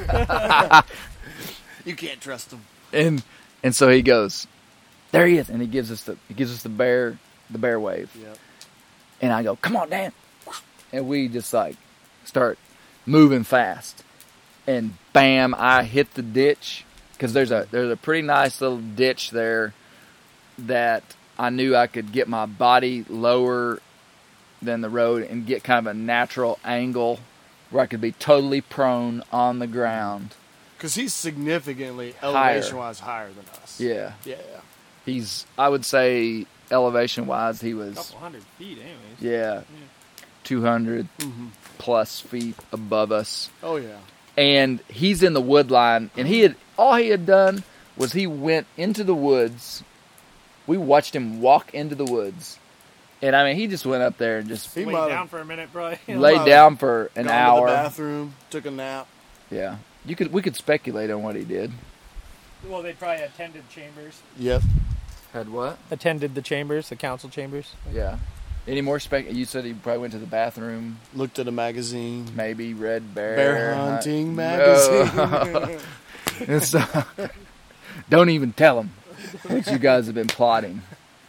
You can't trust them. And so he goes, there he is, and he gives us the bear wave. Yep. And I go, come on, Dan. And we just like start moving fast. And bam, I hit the ditch because there's a pretty nice little ditch there that I knew I could get my body lower than the road and get kind of a natural angle where I could be totally prone on the ground. Because he's significantly Higher. elevation-wise higher than us. Yeah. Yeah. He's, I would say, elevation-wise, he A was, couple 100 feet, anyways. yeah, 200 plus feet above us. Oh, yeah. And he's in the wood line, and all he had done was he went into the woods. We watched him walk into the woods. And I mean, he just went up there and just He Laid might down have for a minute, probably. laid down for an gone hour. to the bathroom, took a nap. Yeah. We could speculate on what he did. Well, they probably attended chambers. Yep. Had what? Attended the chambers, the council chambers. Yeah. Any more you said he probably went to the bathroom, Looked at a magazine. maybe read Bear hunting No. magazine. And so, don't even tell him what you guys have been plotting.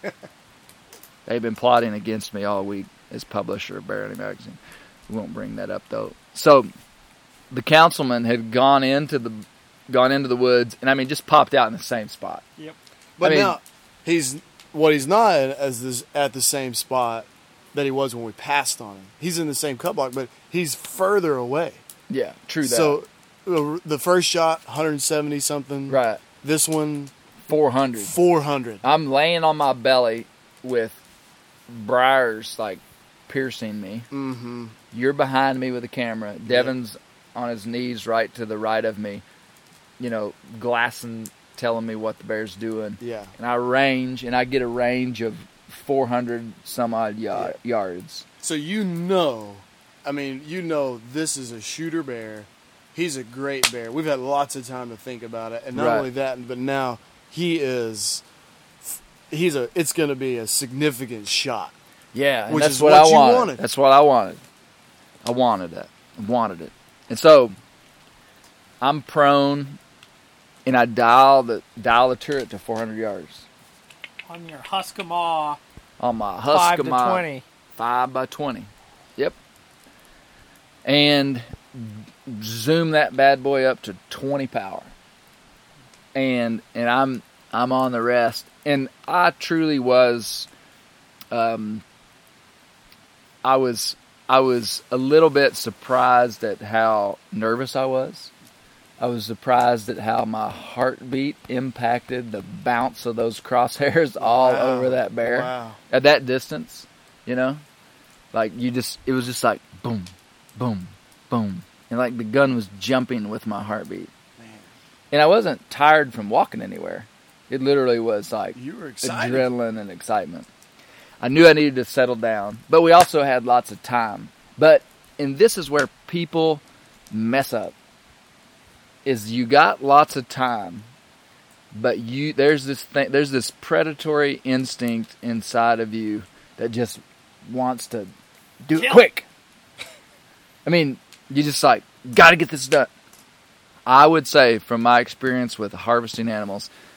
They've been plotting against me all week as publisher of Bear Hunting Magazine. We won't bring that up though. So the councilman had gone into the woods, and I mean just popped out in the same spot. Yep. But I mean- now, he's not at the same spot that he was when we passed on him. He's in the same cut block, but he's further away. Yeah, true that. So the first shot, 170 something. right, This one, 400. 400. I'm laying on my belly with briars like piercing me. Mm-hmm. You're behind me with a camera. Devin's on his knees right to the right of me, glassing, telling me what the bear's doing. Yeah. And I get a range of 400 some odd yards. So this is a shooter bear. He's a great bear. We've had lots of time to think about it. And not Right. only that, but now it's going to be a significant shot. Yeah, and Which that's is what what I you wanted. wanted. That's what I wanted. I wanted it. And so I'm prone, and I dial the turret to 400 yards On your Husqvarna on my 5 to Husqvarna 20. 5x20. Yep. And zoom that bad boy up to 20 power. And I'm on the rest. And I truly was I was a little bit surprised at how nervous I was. I was surprised at how my heartbeat impacted the bounce of those crosshairs all Wow. over that bear. Wow. At that distance, like it was just like boom, boom, boom. And like the gun was jumping with my heartbeat. Man. And I wasn't tired from walking anywhere. It literally was like You were excited. adrenaline and excitement. I knew I needed to settle down, but we also had lots of time. And this is where people mess up. Is you got lots of time, but there's this predatory instinct inside of you that just wants to do it quick. I mean, you just like got to get this done. I would say, from my experience with harvesting animals,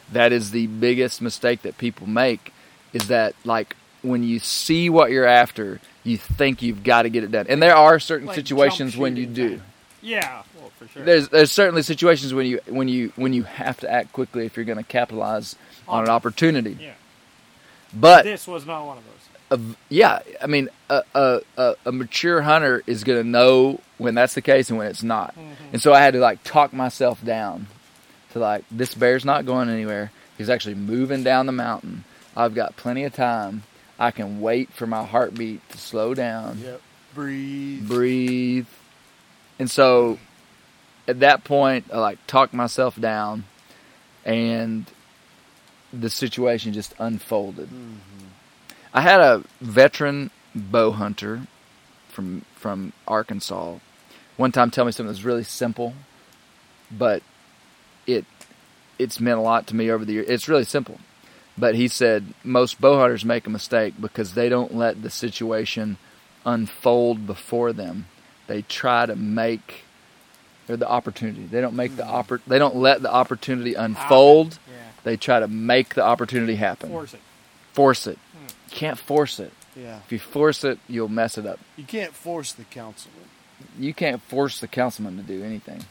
that is the biggest mistake that people make, is that, like, when you see what you're after, you think you've got to get it done. And there are certain Like situations jump when you shooting do. kind. Yeah, well, for sure. There's certainly situations when you have to act quickly if you're going to capitalize on an opportunity. Yeah. But This was not one of those. yeah, I mean, a mature hunter is going to know when that's the case and when it's not. Mm-hmm. And so I had to, like, talk myself down to, like, this bear's not going anywhere. He's actually moving down the mountain. I've got plenty of time. I can wait for my heartbeat to slow down. Yep. Breathe. And so at that point, I, like, talked myself down, and the situation just unfolded. Mm-hmm. I had a veteran bow hunter from Arkansas one time tell me something that's really simple, but it's meant a lot to me over the years. It's really simple. But he said most bow hunters make a mistake because they don't let the situation unfold before them. They try to make, or the opportunity. They don't make they don't let the opportunity unfold. Yeah. They try to make the opportunity happen. Force it. You can't force it. Yeah. If you force it, you'll mess it up. You can't force the councilman. You can't force the councilman to do anything.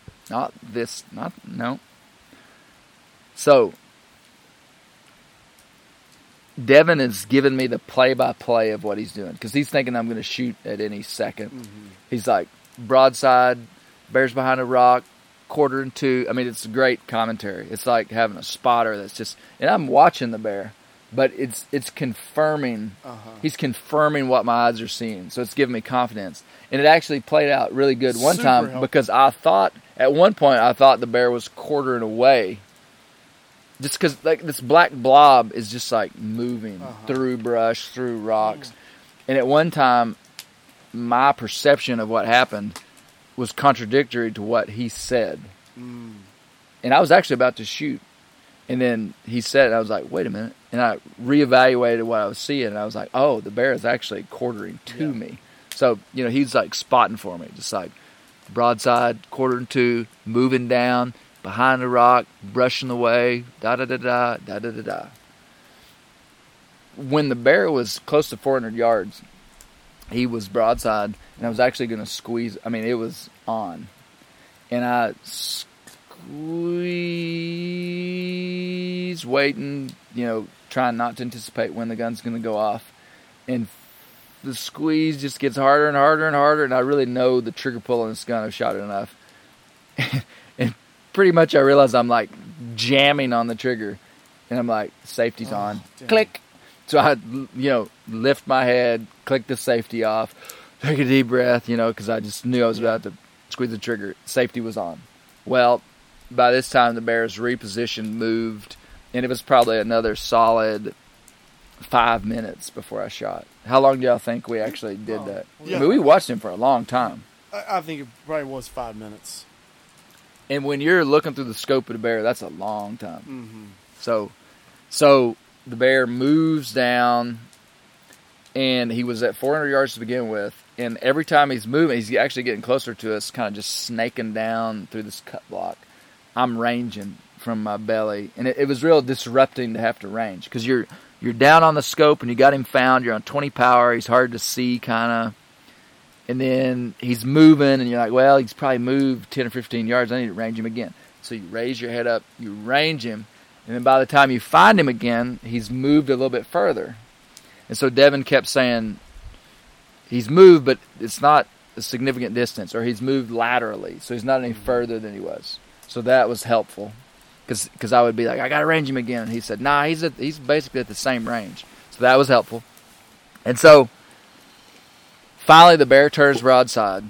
No. So, Devin has given me the play-by-play of what he's doing, because he's thinking I'm going to shoot at any second. Mm-hmm. He's like, broadside, bear's behind a rock, 1/4 2. I mean, it's great commentary. It's like having a spotter that's just, and I'm watching the bear, but it's confirming. He's confirming what my eyes are seeing, so it's giving me confidence. And it actually played out really good one Super time, helpful. because at one point I thought the bear was quartering away. Just because, like, this black blob is just, like, moving through brush, through rocks. And at one time, my perception of what happened was contradictory to what he said. And I was actually about to shoot. And then he said it, and I was like, wait a minute. And I reevaluated what I was seeing, and I was like, oh, the bear is actually quartering to me. So, you know, he's, like, spotting for me. Just, like, broadside, 1/4 moving down, behind the rock, brushing away, da-da-da-da, da-da-da-da. When the bear was close to 400 yards, he was broadside, and I was actually going to squeeze. I mean, it was on. And I squeezed, waiting, you know, trying not to anticipate when the gun's going to go off. And the squeeze just gets harder and harder and harder, and I really know the trigger pull on this gun. I've shot it enough. And pretty much I realize I'm, like, jamming on the trigger, and I'm like, safety's on. Damn. Click. So I, you know, lift my head, click the safety off, take a deep breath, you know, because I just knew I was about to squeeze the trigger. Safety was on. Well, by this time the bear's repositioned, moved, and it was probably another solid 5 minutes before I shot. How long do y'all think we actually did that? Yeah. I mean, we watched him for a long time. I think it probably was 5 minutes. And when you're looking through the scope of the bear, that's a long time. Mm-hmm. So the bear moves down, and he was at 400 yards to begin with. And every time he's moving, he's actually getting closer to us, kind of just snaking down through this cut block. I'm ranging from my belly, and it was real disrupting to have to range, because you're down on the scope and you got him found. You're on 20 power. He's hard to see, kind of. And then he's moving, and you're like, well, he's probably moved 10 or 15 yards. I need to range him again. So you raise your head up, you range him, and then by the time you find him again, he's moved a little bit further. And so Devin kept saying, he's moved, but it's not a significant distance, or he's moved laterally, so he's not any further than he was. So that was helpful, because I would be like, I got to range him again. And he said, nah, he's basically at the same range. So that was helpful. And so finally the bear turns broadside.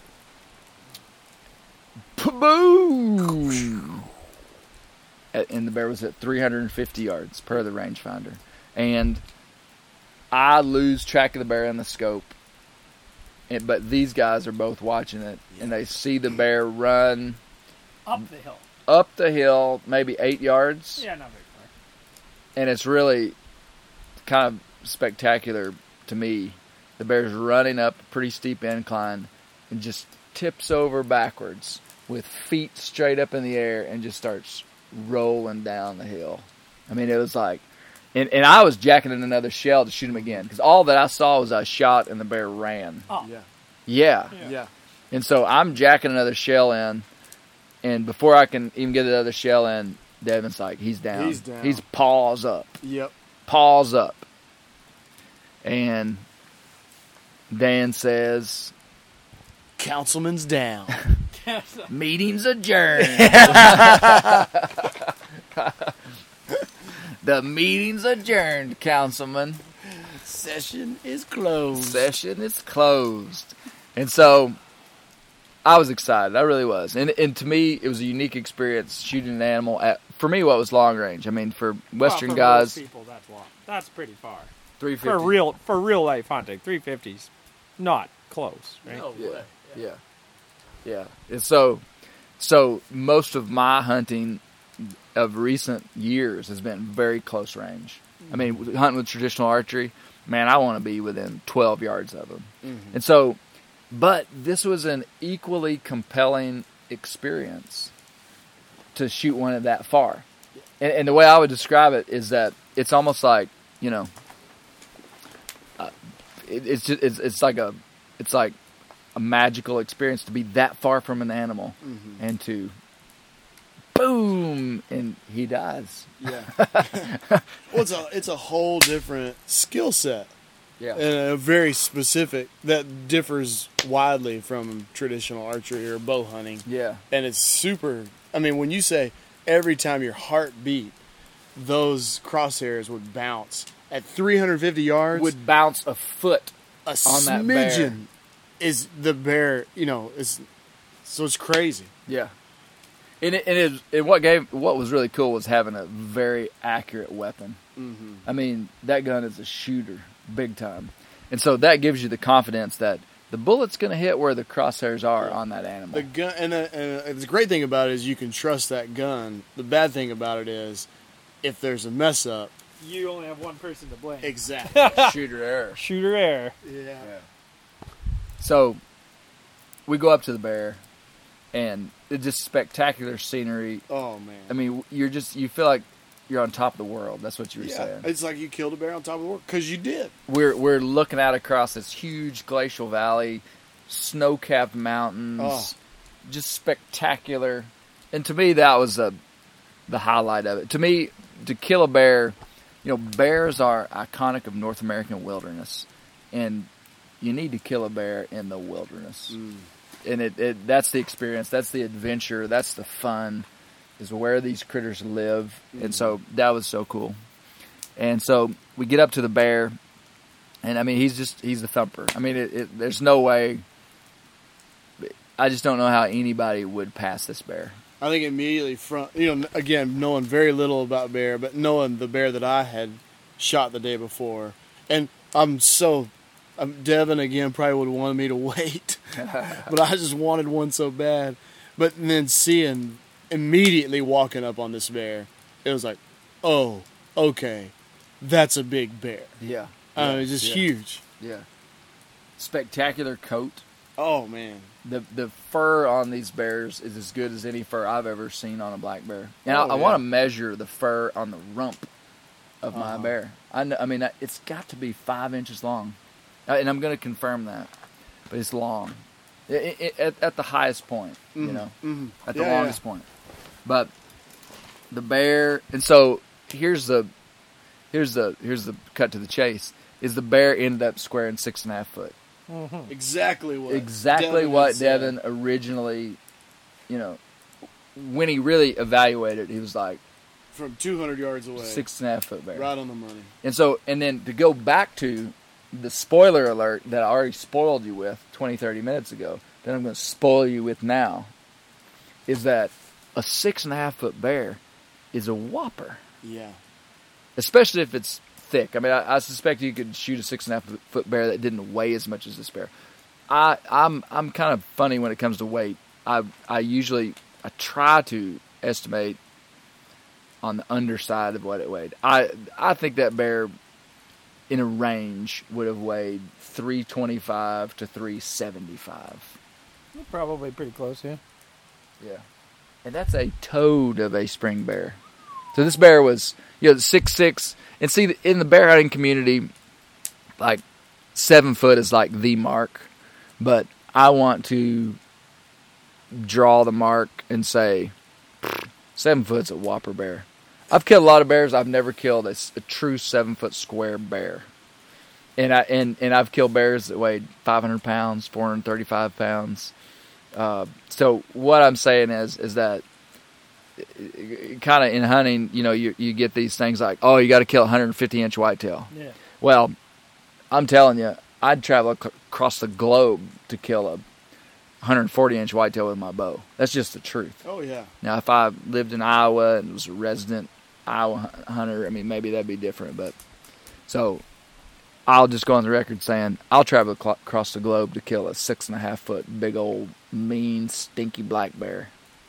Boom! And the bear was at 350 yards per the rangefinder. And I lose track of the bear in the scope. But these guys are both watching it, and they see the bear run Up the hill, maybe 8 yards. Yeah, not very far. And it's really kind of spectacular to me. The bear's running up a pretty steep incline and just tips over backwards with feet straight up in the air and just starts rolling down the hill. I mean, it was like, and I was jacking in another shell to shoot him again because all that I saw was I shot and the bear ran. Oh. Yeah. And so I'm jacking another shell in, and before I can even get another shell in, Devin's like, he's down. He's down. He's paws up. Yep. Paws up. And Dan says, Councilman's down. meeting's adjourned. The meeting's adjourned, Councilman. Session is closed. Session is closed. And so I was excited. I really was. And to me, it was a unique experience shooting an animal at, for me, what was long range. I mean, for Western for guys, most people, that's long. That's pretty far 350. for real life hunting. 350's not close, right? No Yeah. way. Yeah. And so most of my hunting of recent years has been very close range. I mean, hunting with traditional archery, man, I want to be within 12 yards of them. Mm-hmm. And so, but this was an equally compelling experience to shoot one at that far. And the way I would describe it is that it's almost like, you know, it's like a magical experience to be that far from an animal and to boom, and he dies. Yeah. Well, it's a whole different skill set. Yeah. And a very specific that differs widely from traditional archery or bow hunting. Yeah. And it's super. I mean, when you say every time your heart beat, those crosshairs would bounce at 350 yards. Would bounce a foot a on that bear. smidgen is the bear. You know, so it's crazy. Yeah. And what was really cool was having a very accurate weapon. Mm-hmm. I mean, that gun is a shooter, big time. And so that gives you the confidence that the bullet's going to hit where the crosshairs are on that animal. The gun, and the great thing about it is you can trust that gun. The bad thing about it is if there's a mess up. You only have one person to blame. Exactly. Shooter error. Shooter error. Yeah. So we go up to the bear, and it's just spectacular scenery. Oh man. I mean, you feel like you're on top of the world. That's what you were saying. It's like you killed a bear on top of the world because you did. We're looking out across this huge glacial valley, snow-capped mountains, just spectacular. And to me, that was the highlight of it. To me, to kill a bear, you know, bears are iconic of North American wilderness, and you need to kill a bear in the wilderness. And that's the experience, that's the adventure, that's the fun, is where these critters live. And so that was so cool. And so we get up to the bear, and I mean, he's the thumper. I mean, there's no way. I just don't know how anybody would pass this bear. I think immediately again, knowing very little about bear, but knowing the bear that I had shot the day before, and Devin again probably would have wanted me to wait, but I just wanted one so bad. But then seeing immediately walking up on this bear, it was like, oh, okay, that's a big bear. Yeah. It's just huge. Yeah. Spectacular coat. Oh man. The fur on these bears is as good as any fur I've ever seen on a black bear. And I yeah. want to measure the fur on the rump of my bear. I mean, it's got to be 5 inches long. And I'm going to confirm that. But it's long. At the highest point, you know. Mm-hmm. At the longest point. But the bear, and so here's the cut to the chase, is the bear ended up squaring 6.5 foot. Mm-hmm. Exactly what Devin originally, you know, when he really evaluated, he was like from 200 yards away, 6.5 foot bear, right on the money. And then to go back to the spoiler alert that I already spoiled you with 20-30 minutes ago, that I'm going to spoil you with now, is that a 6.5 foot bear is a whopper. Yeah, especially if it's thick. I mean, I suspect you could shoot a 6.5 foot bear that didn't weigh as much as this bear. I'm kind of funny when it comes to weight. I try to estimate on the underside of what it weighed. I think that bear in a range would have weighed 325 to 375. Probably pretty close, yeah. Yeah. And that's a toad of a spring bear. So this bear was, 6'6". And see, in the bear hunting community, like 7 foot is like the mark. But I want to draw the mark and say 7 foot's a whopper bear. I've killed a lot of bears. I've never killed a true 7 foot square bear. And I've killed bears that weighed 500 pounds, 435 pounds. So what I'm saying is that kind of in hunting, you get these things like, oh, you got to kill a 150-inch whitetail. Yeah. Well, I'm telling you, I'd travel across the globe to kill a 140-inch whitetail with my bow. That's just the truth. Oh, yeah. Now, if I lived in Iowa and was a resident Iowa hunter, I mean, maybe that'd be different. But so I'll just go on the record saying I'll travel across the globe to kill a 6.5 foot big old mean stinky black bear.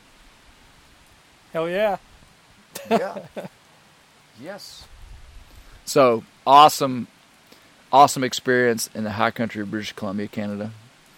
Hell yeah. Yeah. Yes. So awesome experience in the high country of British Columbia, Canada.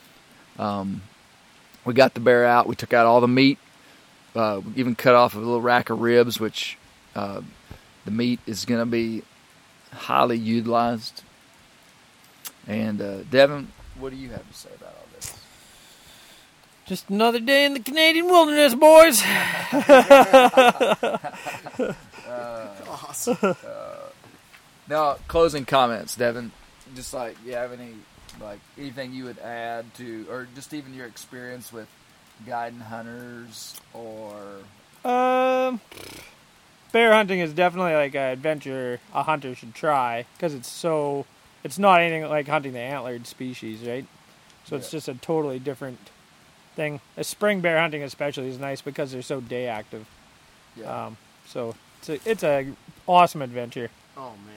We got the bear out. We took out all the meat. We even cut off a little rack of ribs, which the meat is going to be highly utilized. And Devin, what do you have to say about all this? Just another day in the Canadian wilderness, boys. Awesome. Now, closing comments, Devin. Just like, you have anything you would add to, or just even your experience with guiding hunters, or bear hunting is definitely like an adventure a hunter should try because it's not anything like hunting the antlered species, right? So it's just a totally different thing. A spring bear hunting especially is nice because they're so day active. Yeah. So it's a awesome adventure. Oh, man.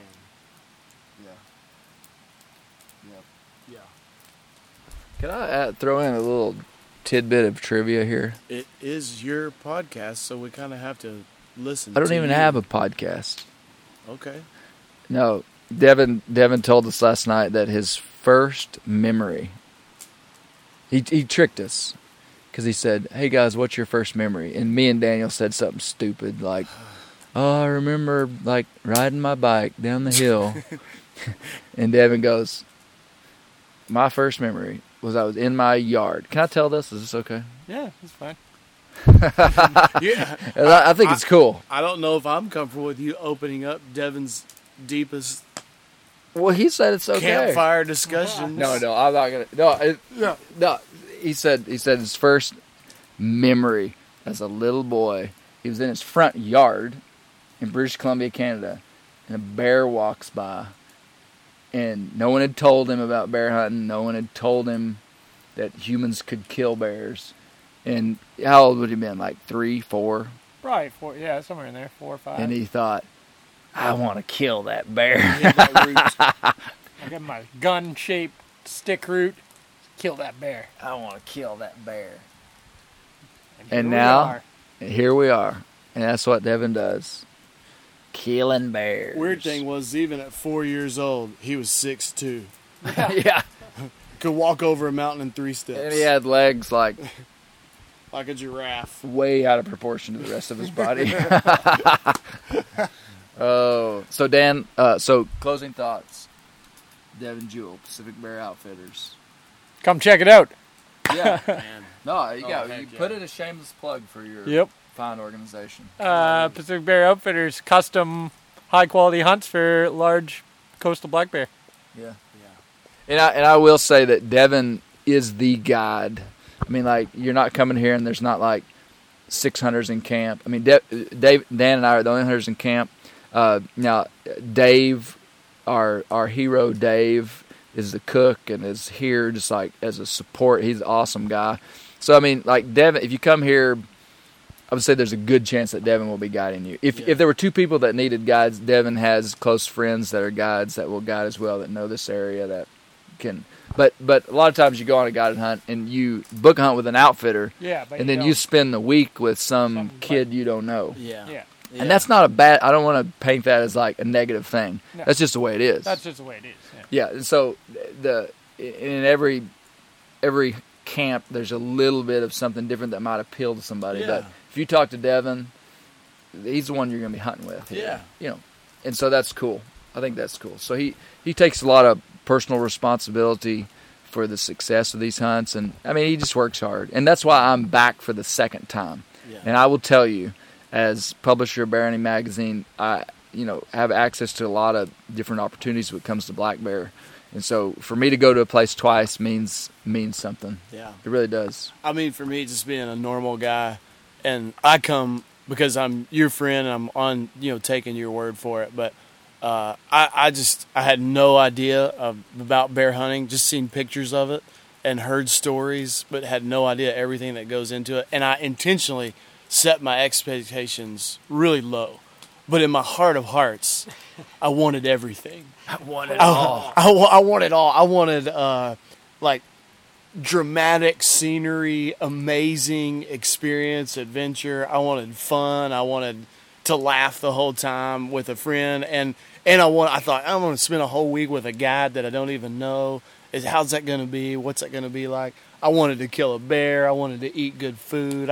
Yeah. Can I throw in a little tidbit of trivia here? It is your podcast, so we kind of have to listen. I don't to even you. have a podcast. Okay. No, Devin told us last night that his first memory. He tricked us because he said, "Hey guys, what's your first memory?" And me and Daniel said something stupid like, "Oh, I remember like riding my bike down the hill." And Devin goes, "My first memory was I was in my yard." Can I tell this? Is this okay? Yeah, it's fine. Yeah. I think it's cool. I don't know if I'm comfortable with you opening up Devin's deepest Well, he said it's okay. campfire discussions. No, I'm not gonna. No. He said his first memory as a little boy. He was in his front yard in British Columbia, Canada, and a bear walks by. And no one had told him about bear hunting. No one had told him that humans could kill bears. And how old would he have been? Like 3, 4? Probably 4. Yeah, somewhere in there, 4 or 5. And he thought, I want to kill that bear. I got my gun-shaped stick root. Kill that bear. I want to kill that bear. And now, here we are. And that's what Devin does. Killing bears. Weird thing was, even at 4 years old, he was 6'2". Yeah. Could walk over a mountain in 3 steps. And he had legs like a giraffe. way out of proportion to the rest of his body. Oh, so Dan, so closing thoughts. Devin Jewell, Pacific Bear Outfitters. Come check it out. Yeah. Man. No, you got heck you yeah. put it a shameless plug for your fine organization. Pacific Bear Outfitters, custom high-quality hunts for large coastal black bear. Yeah. And I will say that Devin is the guide. I mean, like, you're not coming here and there's not like 6 hunters in camp. I mean, Dan and I are the only hunters in camp. Now, Dave, our hero Dave, is the cook and is here just like as a support. He's an awesome guy. So, I mean, like Devin, if you come here, I would say there's a good chance that Devin will be guiding you. If there were 2 people that needed guides, Devin has close friends that are guides that will guide as well, that know this area that can. But a lot of times you go on a guided hunt and you book a hunt with an outfitter, and then you spend the week with some kid you don't know. Yeah. And that's not a bad. I don't want to paint that as like a negative thing. No. That's just the way it is. That's just the way it is. Yeah. So in every camp, there's a little bit of something different that might appeal to somebody. Yeah. But if you talk to Devin, he's the one you're going to be hunting with. Yeah. You know, and so that's cool. I think that's cool. So he takes a lot of personal responsibility for the success of these hunts, and I mean, he just works hard, and that's why I'm back for the second time. Yeah. And I will tell you, as publisher of Bear Hunting Magazine, I have access to a lot of different opportunities when it comes to black bear, and so for me to go to a place twice means something. Yeah. It really does. I mean, for me, just being a normal guy, and I come because I'm your friend, and I'm on, taking your word for it. But I had no idea about bear hunting, just seen pictures of it and heard stories, but had no idea everything that goes into it. And I intentionally set my expectations really low. But in my heart of hearts, I wanted everything. I want it all. I wanted all. I wanted like dramatic scenery, amazing experience, adventure. I wanted fun. I wanted to laugh the whole time with a friend, and I thought I'm going to spend a whole week with a guide that I don't even know. How's that going to be? What's that going to be like? I wanted to kill a bear. I wanted to eat good food.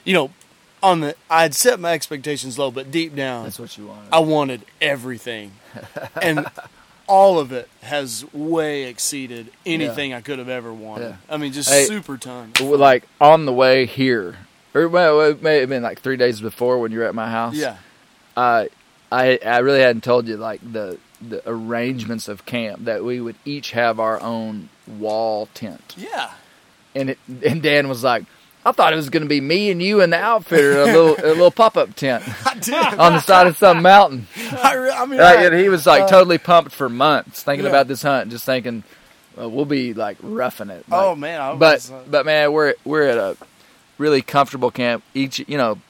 I'd set my expectations low, but deep down, That's what you wanted. I wanted everything, and all of it has way exceeded anything I could have ever wanted. Yeah. I mean, just Hey, super ton. Like on the way here, or well, it may have been like 3 days before when you were at my house. Yeah, I really hadn't told you like the arrangements of camp, that we would each have our own wall tent. yeah. And Dan was like, I thought it was going to be me and you and the outfitter in a little pop-up tent I did. on the side of some mountain. And he was like totally pumped for months thinking about this hunt, just thinking we'll be like roughing it. Like, Oh man, but man, we're at a really comfortable camp. Each,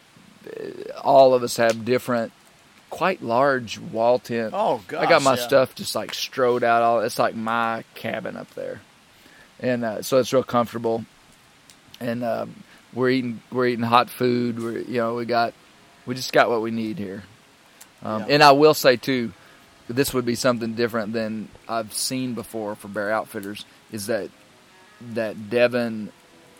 all of us have different, quite large wall tent. Oh gosh, I got my stuff just like strode out. It's like my cabin up there, and so it's real comfortable. And we're eating hot food. We just got what we need here. And I will say too, this would be something different than I've seen before for bear outfitters, is that Devin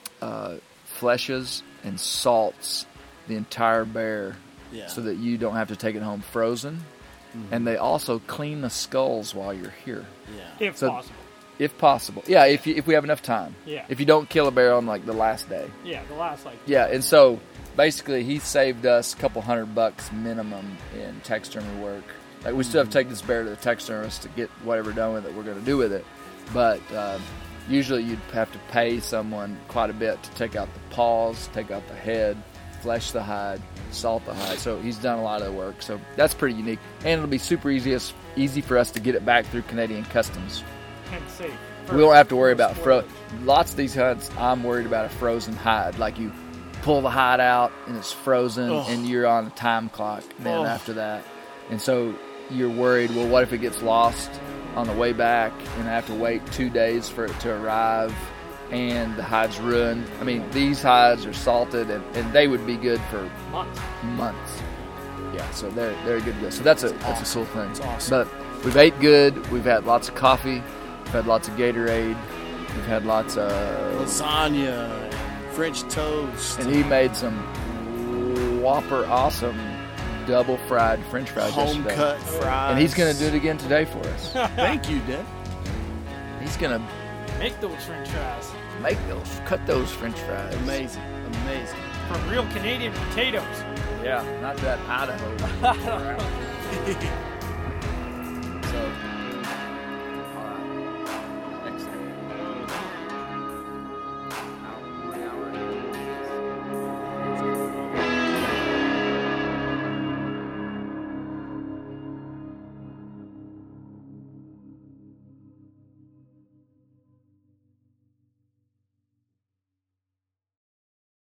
fleshes and salts the entire bear, so that you don't have to take it home frozen. Mm-hmm. And they also clean the skulls while you're here. Yeah. If possible. If possible. Yeah, if we have enough time. Yeah. If you don't kill a bear on like the last day. Yeah, the last Yeah, and so basically he saved us a couple $100 minimum in taxidermy work. Like we still have to take this bear to the taxidermist to get whatever done with it we're going to do with it. But usually you'd have to pay someone quite a bit to take out the paws, take out the head, flesh the hide, salt the hide. So he's done a lot of the work. So that's pretty unique. And it'll be super easy for us to get it back through Canadian Customs. and safe. We don't have to worry about lots of these hunts. I'm worried about a frozen hide. Like you pull the hide out and it's frozen, and you're on a time clock then after that. And so you're worried, well, what if it gets lost on the way back and I have to wait 2 days for it to arrive and the hide's ruined? I mean, these hides are salted and they would be good for months. Yeah, so they're good to go. So that's a cool thing. That's awesome. But we've ate good. We've had lots of coffee. We've had lots of Gatorade. We've had lots of lasagna, and French toast, and he made some whopper awesome double fried French fries home yesterday. cut fries. And he's going to do it again today for us. Thank you, Dad. He's going to Make those French fries cut those French fries. Amazing. from real Canadian potatoes. Yeah, not that Idaho.